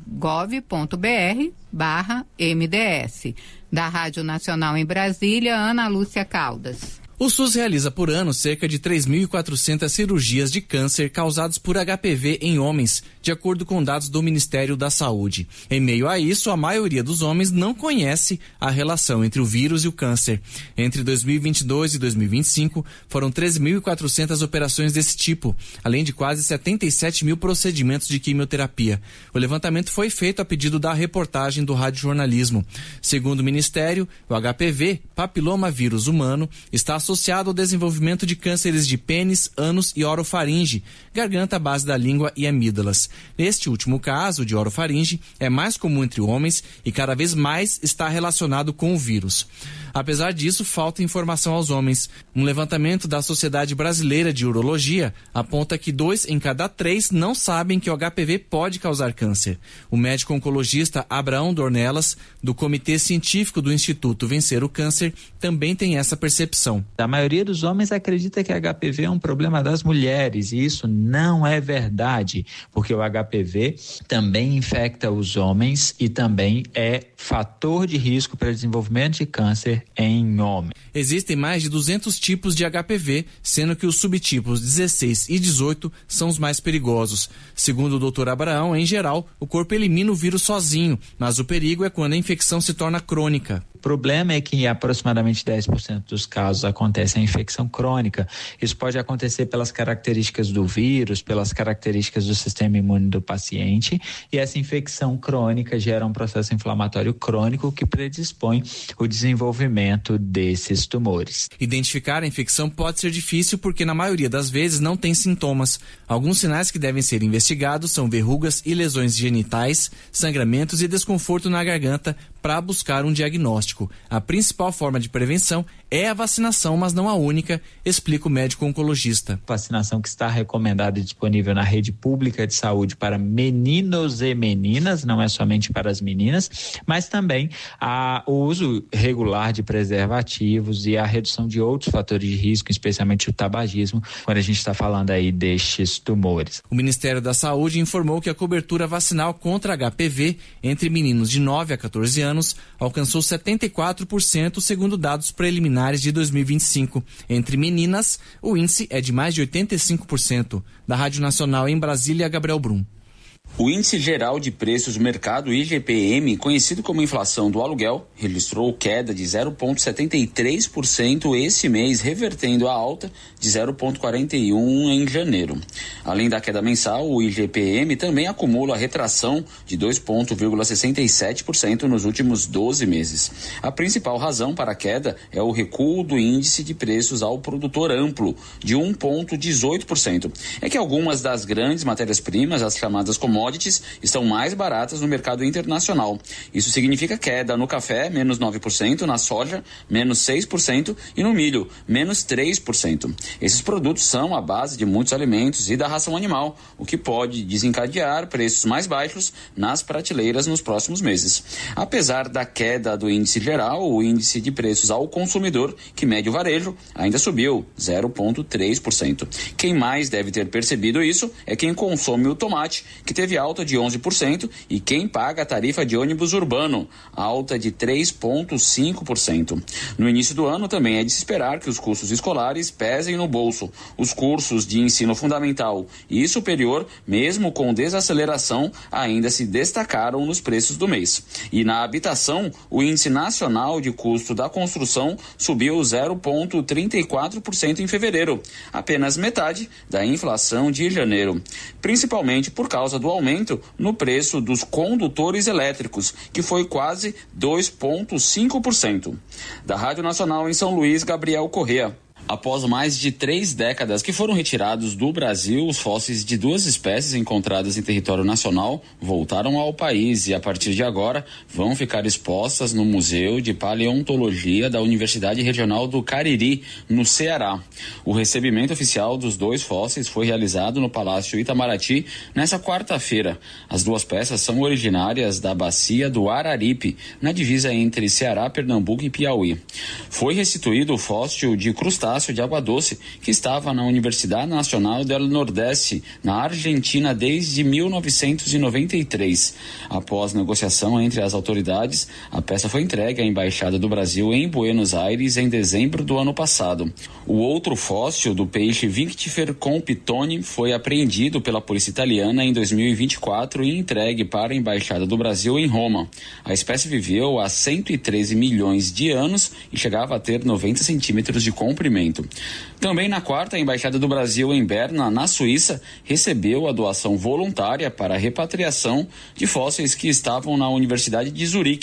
gov.br barra MDS. Da Rádio Nacional em Brasília, Ana Lúcia Caldas. O SUS realiza por ano cerca de três mil e quatrocentas cirurgias de câncer causadas por H P V em homens, de acordo com dados do Ministério da Saúde. Em meio a isso, a maioria dos homens não conhece a relação entre o vírus e o câncer. Entre dois mil e vinte e dois e dois mil e vinte e cinco, foram treze mil e quatrocentas operações desse tipo, além de quase setenta e sete mil procedimentos de quimioterapia. O levantamento foi feito a pedido da reportagem do Rádio Jornalismo. Segundo o Ministério, o H P V, papiloma vírus humano, está associado associado ao desenvolvimento de cânceres de pênis, ânus e orofaringe, garganta, base da língua e amígdalas. Neste último caso, de orofaringe, é mais comum entre homens e cada vez mais está relacionado com o vírus. Apesar disso, falta informação aos homens. Um levantamento da Sociedade Brasileira de Urologia aponta que dois em cada três não sabem que o H P V pode causar câncer. O médico oncologista Abraão Dornelas, do Comitê Científico do Instituto Vencer o Câncer, também tem essa percepção. A maioria dos homens acredita que H P V é um problema das mulheres, e isso não é verdade, porque o H P V também infecta os homens e também é fator de risco para desenvolvimento de câncer em homem. Existem mais de duzentos tipos de H P V, sendo que os subtipos dezesseis e dezoito são os mais perigosos. Segundo o doutor Abraão, em geral, o corpo elimina o vírus sozinho, mas o perigo é quando a infecção se torna crônica. O problema é que em aproximadamente dez por cento dos casos acontece a infecção crônica. Isso pode acontecer pelas características do vírus, pelas características do sistema imune do paciente, e essa infecção crônica gera um processo inflamatório crônico que predispõe o desenvolvimento desses tumores. Identificar a infecção pode ser difícil porque na maioria das vezes não tem sintomas. Alguns sinais que devem ser investigados são verrugas e lesões genitais, sangramentos e desconforto na garganta para buscar um diagnóstico. A principal forma de prevenção é a vacinação, mas não a única, explica o médico oncologista. Vacinação que está recomendada e disponível na rede pública de saúde para meninos e meninas, não é somente para as meninas, mas também a, o uso regular de preservativos e a redução de outros fatores de risco, especialmente o tabagismo, quando a gente está falando aí destes tumores. O Ministério da Saúde informou que a cobertura vacinal contra H P V entre meninos de nove a quatorze anos alcançou setenta e quatro por cento, segundo dados preliminares de dois mil e vinte e cinco. Entre meninas, o índice é de mais de oitenta e cinco por cento. Da Rádio Nacional em Brasília, Gabriel Brum. O Índice Geral de Preços do Mercado, I G P M, conhecido como inflação do aluguel, registrou queda de zero vírgula setenta e três por cento esse mês, revertendo a alta de zero vírgula quarenta e um por cento em janeiro. Além da queda mensal, o I G P M também acumula a retração de dois vírgula sessenta e sete por cento nos últimos doze meses. A principal razão para a queda é o recuo do índice de preços ao produtor amplo, de um vírgula dezoito por cento. É que algumas das grandes matérias-primas, as chamadas commodities, estão mais baratas no mercado internacional. Isso significa queda no café, menos nove por cento, na soja, menos seis por cento e no milho, menos três por cento. Esses produtos são a base de muitos alimentos e da ração animal, o que pode desencadear preços mais baixos nas prateleiras nos próximos meses. Apesar da queda do índice geral, o índice de preços ao consumidor, que mede o varejo, ainda subiu zero vírgula três por cento. Quem mais deve ter percebido isso é quem consome o tomate, que teve alta de onze por cento, e quem paga a tarifa de ônibus urbano, alta de três vírgula cinco por cento. No início do ano também é de se esperar que os custos escolares pesem no bolso. Os cursos de ensino fundamental e superior, mesmo com desaceleração, ainda se destacaram nos preços do mês. E na habitação, o índice nacional de custo da construção subiu zero vírgula trinta e quatro por cento em fevereiro, apenas metade da inflação de janeiro, principalmente por causa do aumento no preço dos condutores elétricos, que foi quase dois vírgula cinco por cento. Da Rádio Nacional em São Luís, Gabriel Corrêa. Após mais de três décadas que foram retirados do Brasil, os fósseis de duas espécies encontradas em território nacional voltaram ao país e, a partir de agora, vão ficar expostas no Museu de Paleontologia da Universidade Regional do Cariri, no Ceará. O recebimento oficial dos dois fósseis foi realizado no Palácio Itamaraty nesta quarta-feira. As duas peças são originárias da bacia do Araripe, na divisa entre Ceará, Pernambuco e Piauí. Foi restituído o fóssil de crustáceo de água doce, que estava na Universidade Nacional del Nordeste, na Argentina, desde mil novecentos e noventa e três. Após negociação entre as autoridades, a peça foi entregue à Embaixada do Brasil em Buenos Aires em dezembro do ano passado. O outro fóssil do peixe Vinctifer compitone foi apreendido pela polícia italiana em dois mil e vinte e quatro e entregue para a Embaixada do Brasil em Roma. A espécie viveu há cento e treze milhões de anos e chegava a ter noventa centímetros de comprimento. Também na quarta, a Embaixada do Brasil em Berna, na Suíça, recebeu a doação voluntária para a repatriação de fósseis que estavam na Universidade de Zurique.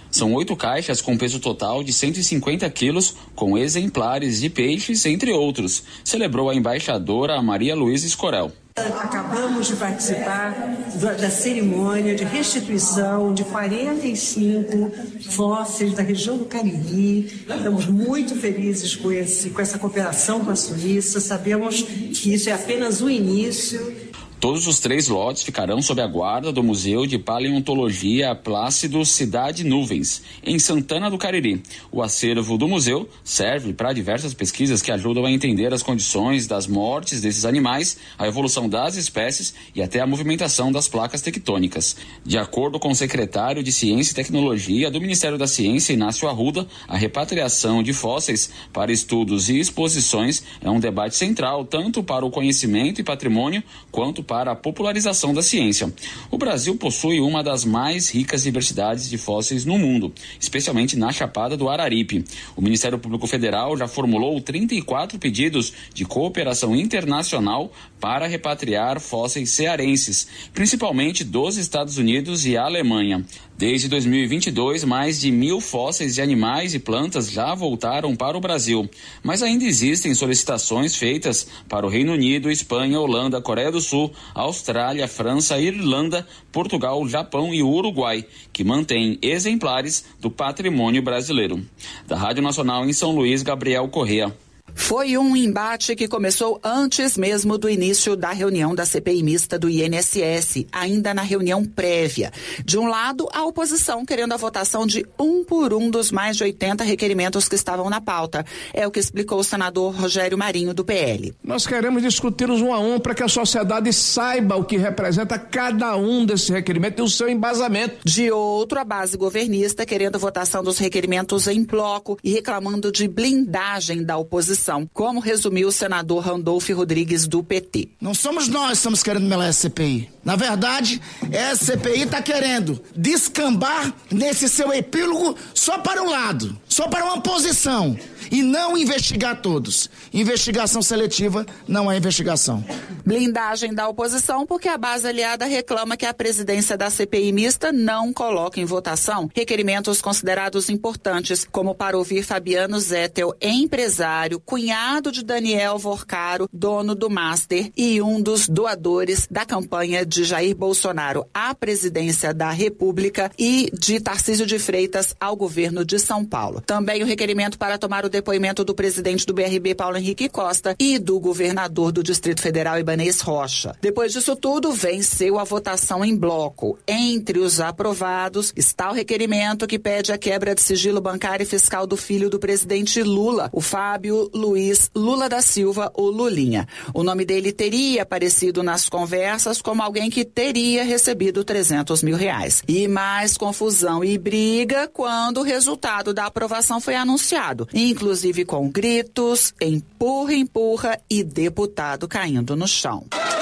São oito caixas com peso total de cento e cinquenta quilos, com exemplares de peixes, entre outros, celebrou a embaixadora Maria Luísa Escorel. Acabamos de participar da cerimônia de restituição de quarenta e cinco fósseis da região do Cariri. Estamos muito felizes com, esse, com essa cooperação com a Suíça. Sabemos que isso é apenas o início. Todos os três lotes ficarão sob a guarda do Museu de Paleontologia Plácido Cidade Nuvens, em Santana do Cariri. O acervo do museu serve para diversas pesquisas que ajudam a entender as condições das mortes desses animais, a evolução das espécies e até a movimentação das placas tectônicas. De acordo com o secretário de Ciência e Tecnologia do Ministério da Ciência, Inácio Arruda, a repatriação de fósseis para estudos e exposições é um debate central tanto para o conhecimento e patrimônio quanto para a popularização da ciência. O Brasil possui uma das mais ricas diversidades de fósseis no mundo, especialmente na Chapada do Araripe. O Ministério Público Federal já formulou trinta e quatro pedidos de cooperação internacional para repatriar fósseis cearenses, principalmente dos Estados Unidos e Alemanha. Desde dois mil e vinte e dois, mais de mil fósseis de animais e plantas já voltaram para o Brasil, mas ainda existem solicitações feitas para o Reino Unido, Espanha, Holanda, Coreia do Sul, Austrália, França, Irlanda, Portugal, Japão e Uruguai, que mantêm exemplares do patrimônio brasileiro. Da Rádio Nacional em São Luís, Gabriel Correa. Foi um embate que começou antes mesmo do início da reunião da C P I mista do I N S S, ainda na reunião prévia. De um lado, a oposição querendo a votação de um por um dos mais de oitenta requerimentos que estavam na pauta. É o que explicou o senador Rogério Marinho, do P L. Nós queremos discuti-los um a um para que a sociedade saiba o que representa cada um desses requerimentos e o seu embasamento. De outro, a base governista querendo votação dos requerimentos em bloco e reclamando de blindagem da oposição, como resumiu o senador Randolfo Rodrigues, do P T. Não somos nós que estamos querendo melar essa C P I. Na verdade, essa C P I está querendo descambar nesse seu epílogo só para um lado, só para uma posição, e não investigar todos. Investigação seletiva não é investigação. Blindagem da oposição porque a base aliada reclama que a presidência da C P I mista não coloca em votação requerimentos considerados importantes, como para ouvir Fabiano Zettel, empresário, cunhado de Daniel Vorcaro, dono do Master e um dos doadores da campanha de Jair Bolsonaro à presidência da República e de Tarcísio de Freitas ao governo de São Paulo. Também o requerimento para tomar o depoimento do presidente do B R B, Paulo Henrique Costa, e do governador do Distrito Federal, Ibanez Rocha. Depois disso tudo, venceu a votação em bloco. Entre os aprovados está o requerimento que pede a quebra de sigilo bancário e fiscal do filho do presidente Lula, o Fábio Luiz Lula da Silva, o Lulinha. O nome dele teria aparecido nas conversas como alguém que teria recebido trezentos mil reais. E mais confusão e briga quando o resultado da aprovação foi anunciado, inclusive com gritos, empurra, empurra e deputado caindo no chão.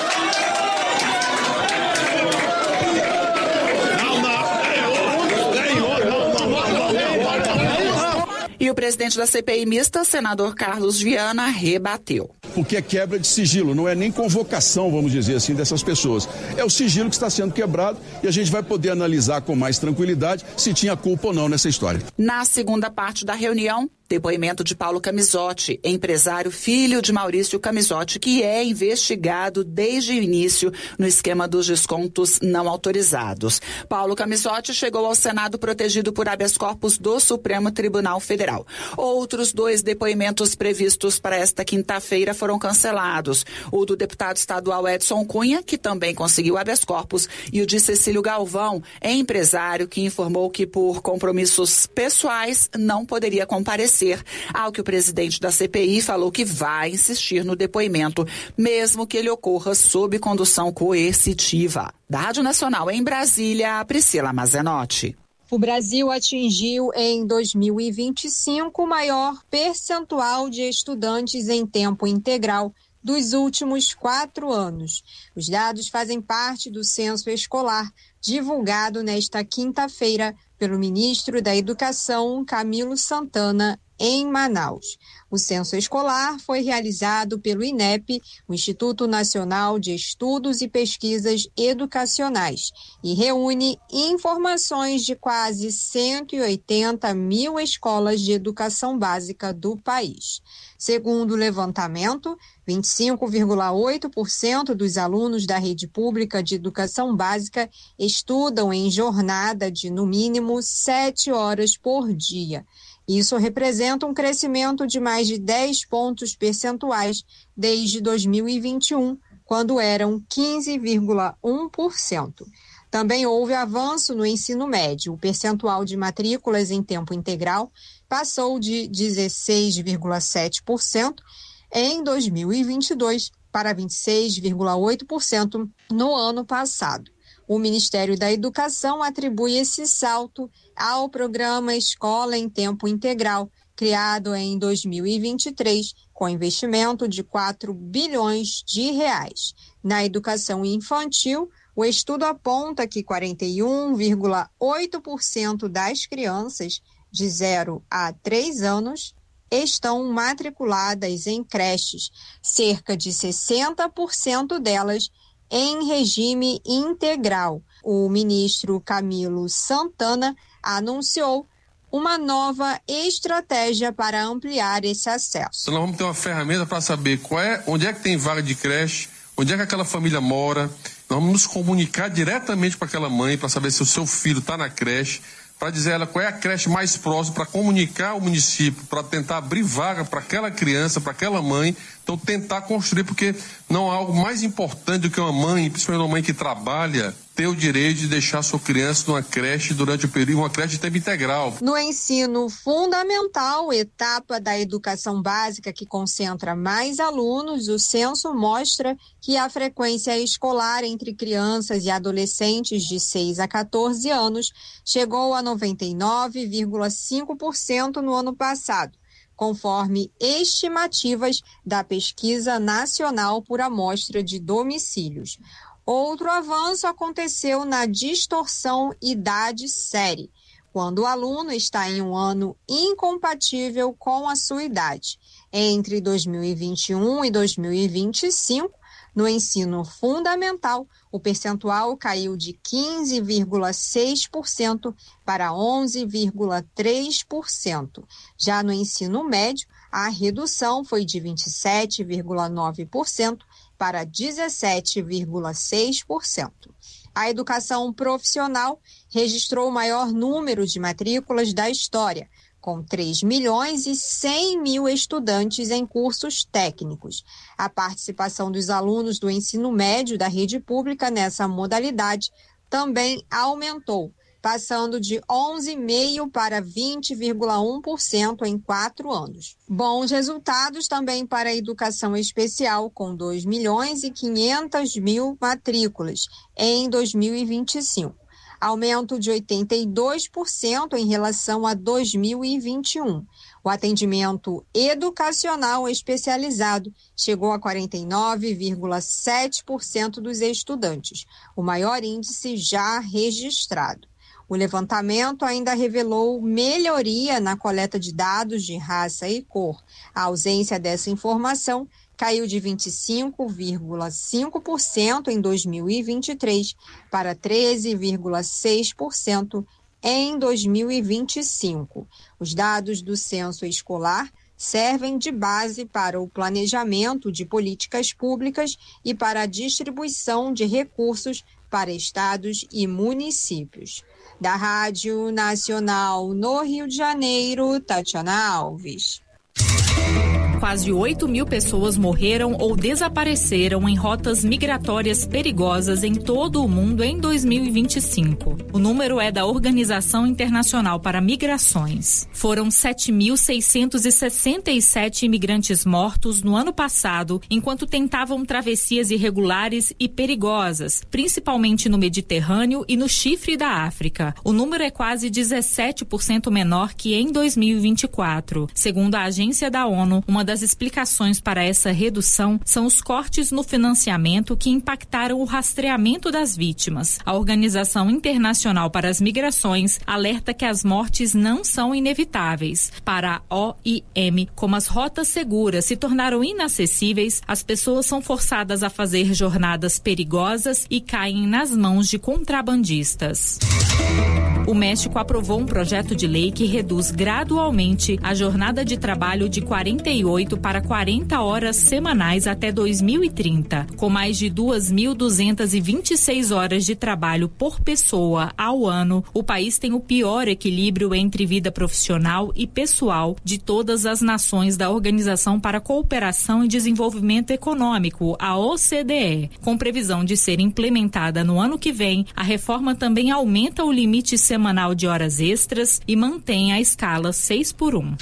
E o presidente da C P I mista, senador Carlos Viana, rebateu. Porque é quebra de sigilo, não é nem convocação, vamos dizer assim, dessas pessoas. É o sigilo que está sendo quebrado e a gente vai poder analisar com mais tranquilidade se tinha culpa ou não nessa história. Na segunda parte da reunião, depoimento de Paulo Camisotti, empresário filho de Maurício Camisotti, que é investigado desde o início no esquema dos descontos não autorizados. Paulo Camisotti chegou ao Senado protegido por habeas corpus do Supremo Tribunal Federal. Outros dois depoimentos previstos para esta quinta-feira foram cancelados. O do deputado estadual Edson Cunha, que também conseguiu habeas corpus, e o de Cecílio Galvão, empresário que informou que por compromissos pessoais não poderia comparecer, ao que o presidente da C P I falou que vai insistir no depoimento, mesmo que ele ocorra sob condução coercitiva. Da Rádio Nacional em Brasília, Priscila Mazenotti. O Brasil atingiu em dois mil e vinte e cinco o maior percentual de estudantes em tempo integral dos últimos quatro anos. Os dados fazem parte do censo escolar divulgado nesta quinta-feira pelo ministro da Educação, Camilo Santana, em Manaus. O censo escolar foi realizado pelo INEP, o Instituto Nacional de Estudos e Pesquisas Educacionais, e reúne informações de quase cento e oitenta mil escolas de educação básica do país. Segundo o levantamento, vinte e cinco vírgula oito por cento dos alunos da rede pública de educação básica estudam em jornada de, no mínimo, sete horas por dia. Isso representa um crescimento de mais de dez pontos percentuais desde dois mil e vinte e um, quando eram quinze vírgula um por cento. Também houve avanço no ensino médio. O percentual de matrículas em tempo integral passou de dezesseis vírgula sete por cento em dois mil e vinte e dois para vinte e seis vírgula oito por cento no ano passado. O Ministério da Educação atribui esse salto ao programa Escola em Tempo Integral, criado em dois mil e vinte e três, com investimento de quatro bilhões de reais. Na educação infantil, o estudo aponta que quarenta e um vírgula oito por cento das crianças de zero a três anos estão matriculadas em creches, cerca de sessenta por cento delas em regime integral. O ministro Camilo Santana anunciou uma nova estratégia para ampliar esse acesso. Então nós vamos ter uma ferramenta para saber qual é, onde é que tem vaga de creche, onde é que aquela família mora. Nós vamos nos comunicar diretamente com aquela mãe para saber se o seu filho está na creche, para dizer a ela qual é a creche mais próxima, para comunicar ao município, para tentar abrir vaga para aquela criança, para aquela mãe. Então, tentar construir, porque não há algo mais importante do que uma mãe, principalmente uma mãe que trabalha, ter o direito de deixar sua criança numa creche durante o período, uma creche de tempo integral. No ensino fundamental, etapa da educação básica que concentra mais alunos, o censo mostra que a frequência escolar entre crianças e adolescentes de seis a quatorze anos chegou a noventa e nove vírgula cinco por cento no ano passado, conforme estimativas da Pesquisa Nacional por Amostra de Domicílios. Outro avanço aconteceu na distorção idade-série, quando o aluno está em um ano incompatível com a sua idade. Entre dois mil e vinte e um e dois mil e vinte e cinco, no ensino fundamental, o percentual caiu de quinze vírgula seis por cento para onze vírgula três por cento. Já no ensino médio, a redução foi de vinte e sete vírgula nove por cento para dezessete vírgula seis por cento. A educação profissional registrou o maior número de matrículas da história, com três milhões e cem mil estudantes em cursos técnicos. A participação dos alunos do ensino médio da rede pública nessa modalidade também aumentou, passando de onze vírgula cinco por cento para vinte vírgula um por cento em quatro anos. Bons resultados também para a educação especial, com dois milhões e quinhentas mil matrículas em dois mil e vinte e cinco. Aumento de oitenta e dois por cento em relação a dois mil e vinte e um. O atendimento educacional especializado chegou a quarenta e nove vírgula sete por cento dos estudantes, o maior índice já registrado. O levantamento ainda revelou melhoria na coleta de dados de raça e cor. A ausência dessa informação caiu de vinte e cinco vírgula cinco por cento em dois mil e vinte e três para treze vírgula seis por cento em dois mil e vinte e cinco. Os dados do censo escolar servem de base para o planejamento de políticas públicas e para a distribuição de recursos para estados e municípios. Da Rádio Nacional no Rio de Janeiro, Tatiana Alves. Quase oito mil pessoas morreram ou desapareceram em rotas migratórias perigosas em todo o mundo em dois mil e vinte e cinco. O número é da Organização Internacional para Migrações. Foram sete mil seiscentos e sessenta e sete imigrantes mortos no ano passado, enquanto tentavam travessias irregulares e perigosas, principalmente no Mediterrâneo e no Chifre da África. O número é quase dezessete por cento menor que em dois mil e vinte e quatro. Segundo a agência agência da ONU, uma das explicações para essa redução são os cortes no financiamento que impactaram o rastreamento das vítimas. A Organização Internacional para as Migrações alerta que as mortes não são inevitáveis. Para a O I M, como as rotas seguras se tornaram inacessíveis, as pessoas são forçadas a fazer jornadas perigosas e caem nas mãos de contrabandistas. O México aprovou um projeto de lei que reduz gradualmente a jornada de trabalho de quarenta e oito para quarenta horas semanais até dois mil e trinta. Com mais de duas mil duzentas e vinte e seis horas de trabalho por pessoa ao ano, o país tem o pior equilíbrio entre vida profissional e pessoal de todas as nações da Organização para a Cooperação e Desenvolvimento Econômico, a O C D E. Com previsão de ser implementada no ano que vem, a reforma também aumenta o limite semanal de horas extras e mantém a escala seis por um.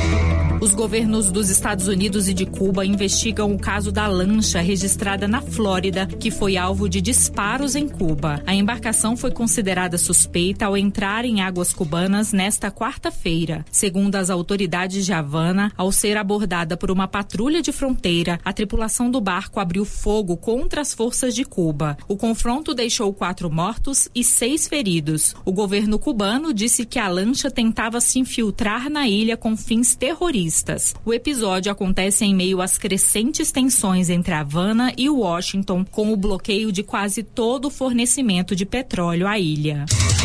Os governos dos Estados Unidos e de Cuba investigam o caso da lancha registrada na Flórida, que foi alvo de disparos em Cuba. A embarcação foi considerada suspeita ao entrar em águas cubanas nesta quarta-feira. Segundo as autoridades de Havana, ao ser abordada por uma patrulha de fronteira, a tripulação do barco abriu fogo contra as forças de Cuba. O confronto deixou quatro mortos e seis feridos. O governo cubano disse que a lancha tentava se infiltrar na ilha com fins terroristas. O episódio acontece em meio às crescentes tensões entre Havana e Washington, com o bloqueio de quase todo o fornecimento de petróleo à ilha.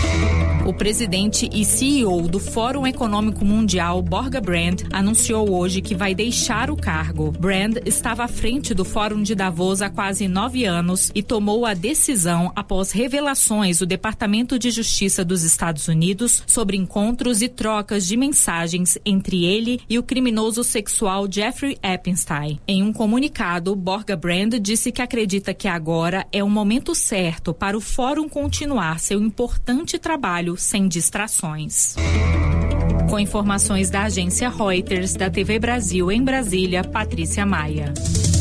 O presidente e C E O do Fórum Econômico Mundial, Borja Brand, anunciou hoje que vai deixar o cargo. Brand estava à frente do Fórum de Davos há quase nove anos e tomou a decisão após revelações do Departamento de Justiça dos Estados Unidos sobre encontros e trocas de mensagens entre ele e o criminoso sexual Jeffrey Epstein. Em um comunicado, Borja Brand disse que acredita que agora é o momento certo para o Fórum continuar seu importante trabalho sem distrações. Com informações da agência Reuters, da T V Brasil em Brasília, Patrícia Maia.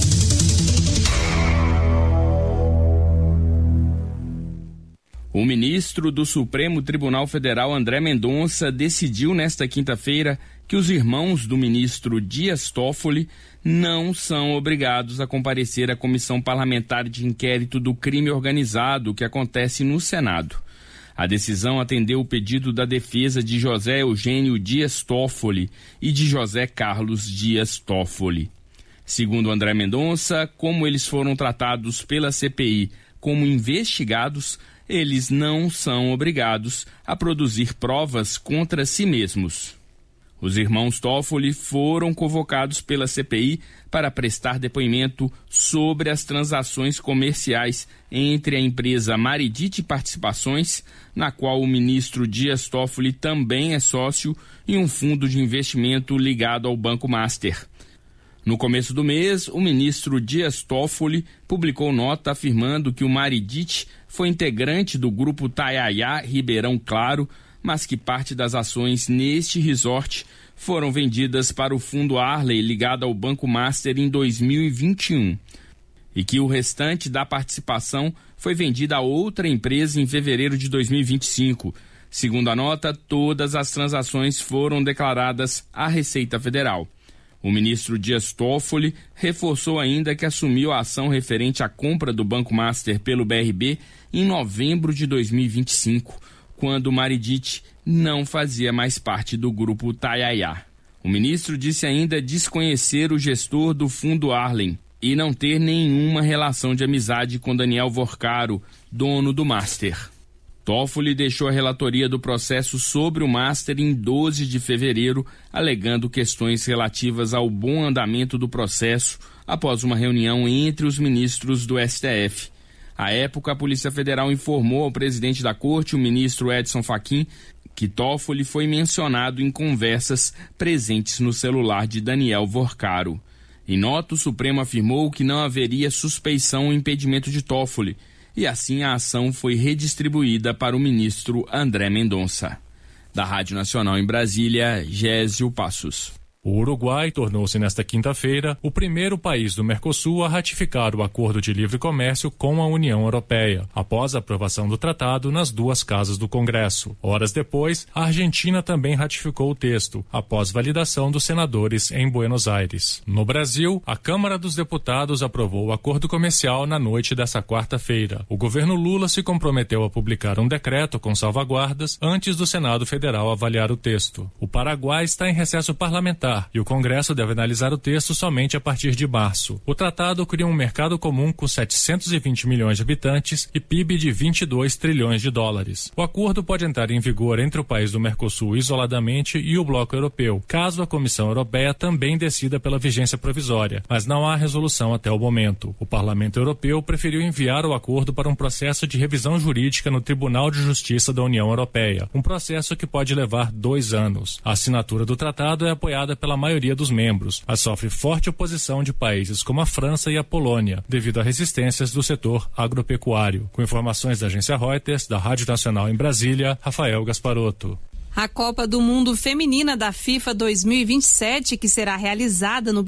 O ministro do Supremo Tribunal Federal, André Mendonça, decidiu nesta quinta-feira que os irmãos do ministro Dias Toffoli não são obrigados a comparecer à Comissão Parlamentar de Inquérito do Crime Organizado, que acontece no Senado. A decisão atendeu o pedido da defesa de José Eugênio Dias Toffoli e de José Carlos Dias Toffoli. Segundo André Mendonça, como eles foram tratados pela C P I como investigados, eles não são obrigados a produzir provas contra si mesmos. Os irmãos Toffoli foram convocados pela C P I para prestar depoimento sobre as transações comerciais entre a empresa Maridite Participações, na qual o ministro Dias Toffoli também é sócio, e um fundo de investimento ligado ao Banco Master. No começo do mês, o ministro Dias Toffoli publicou nota afirmando que o Maridite foi integrante do grupo Taiaiá Ribeirão Claro, mas que parte das ações neste resort foram vendidas para o fundo Arley ligado ao Banco Master em dois mil e vinte e um, e que o restante da participação foi vendida a outra empresa em fevereiro de dois mil e vinte e cinco. Segundo a nota, todas as transações foram declaradas à Receita Federal. O ministro Dias Toffoli reforçou ainda que assumiu a ação referente à compra do Banco Master pelo B R B em novembro de dois mil e vinte e cinco, quando o Maridite não fazia mais parte do grupo Taiaiá. O ministro disse ainda desconhecer o gestor do fundo Arlen e não ter nenhuma relação de amizade com Daniel Vorcaro, dono do Master. Toffoli deixou a relatoria do processo sobre o Master em doze de fevereiro, alegando questões relativas ao bom andamento do processo após uma reunião entre os ministros do S T F. À época, a Polícia Federal informou ao presidente da Corte, o ministro Edson Fachin, que Toffoli foi mencionado em conversas presentes no celular de Daniel Vorcaro. Em nota, o Supremo afirmou que não haveria suspeição ou impedimento de Toffoli, e assim a ação foi redistribuída para o ministro André Mendonça. Da Rádio Nacional em Brasília, Gésio Passos. O Uruguai tornou-se nesta quinta-feira o primeiro país do Mercosul a ratificar o acordo de livre comércio com a União Europeia, após a aprovação do tratado nas duas casas do Congresso. Horas depois, a Argentina também ratificou o texto, após validação dos senadores em Buenos Aires. No Brasil, a Câmara dos Deputados aprovou o acordo comercial na noite dessa quarta-feira. O governo Lula se comprometeu a publicar um decreto com salvaguardas antes do Senado Federal avaliar o texto. O Paraguai está em recesso parlamentar e o Congresso deve analisar o texto somente a partir de março. O tratado cria um mercado comum com setecentos e vinte milhões de habitantes e P I B de vinte e dois trilhões de dólares. O acordo pode entrar em vigor entre o país do Mercosul isoladamente e o bloco europeu, caso a Comissão Europeia também decida pela vigência provisória, mas não há resolução até o momento. O Parlamento Europeu preferiu enviar o acordo para um processo de revisão jurídica no Tribunal de Justiça da União Europeia, um processo que pode levar dois anos. A assinatura do tratado é apoiada pela maioria dos membros, mas sofre forte oposição de países como a França e a Polônia, devido a resistências do setor agropecuário. Com informações da agência Reuters, da Rádio Nacional em Brasília, Rafael Gasparotto. A Copa do Mundo Feminina da FIFA dois mil e vinte e sete, que será realizada no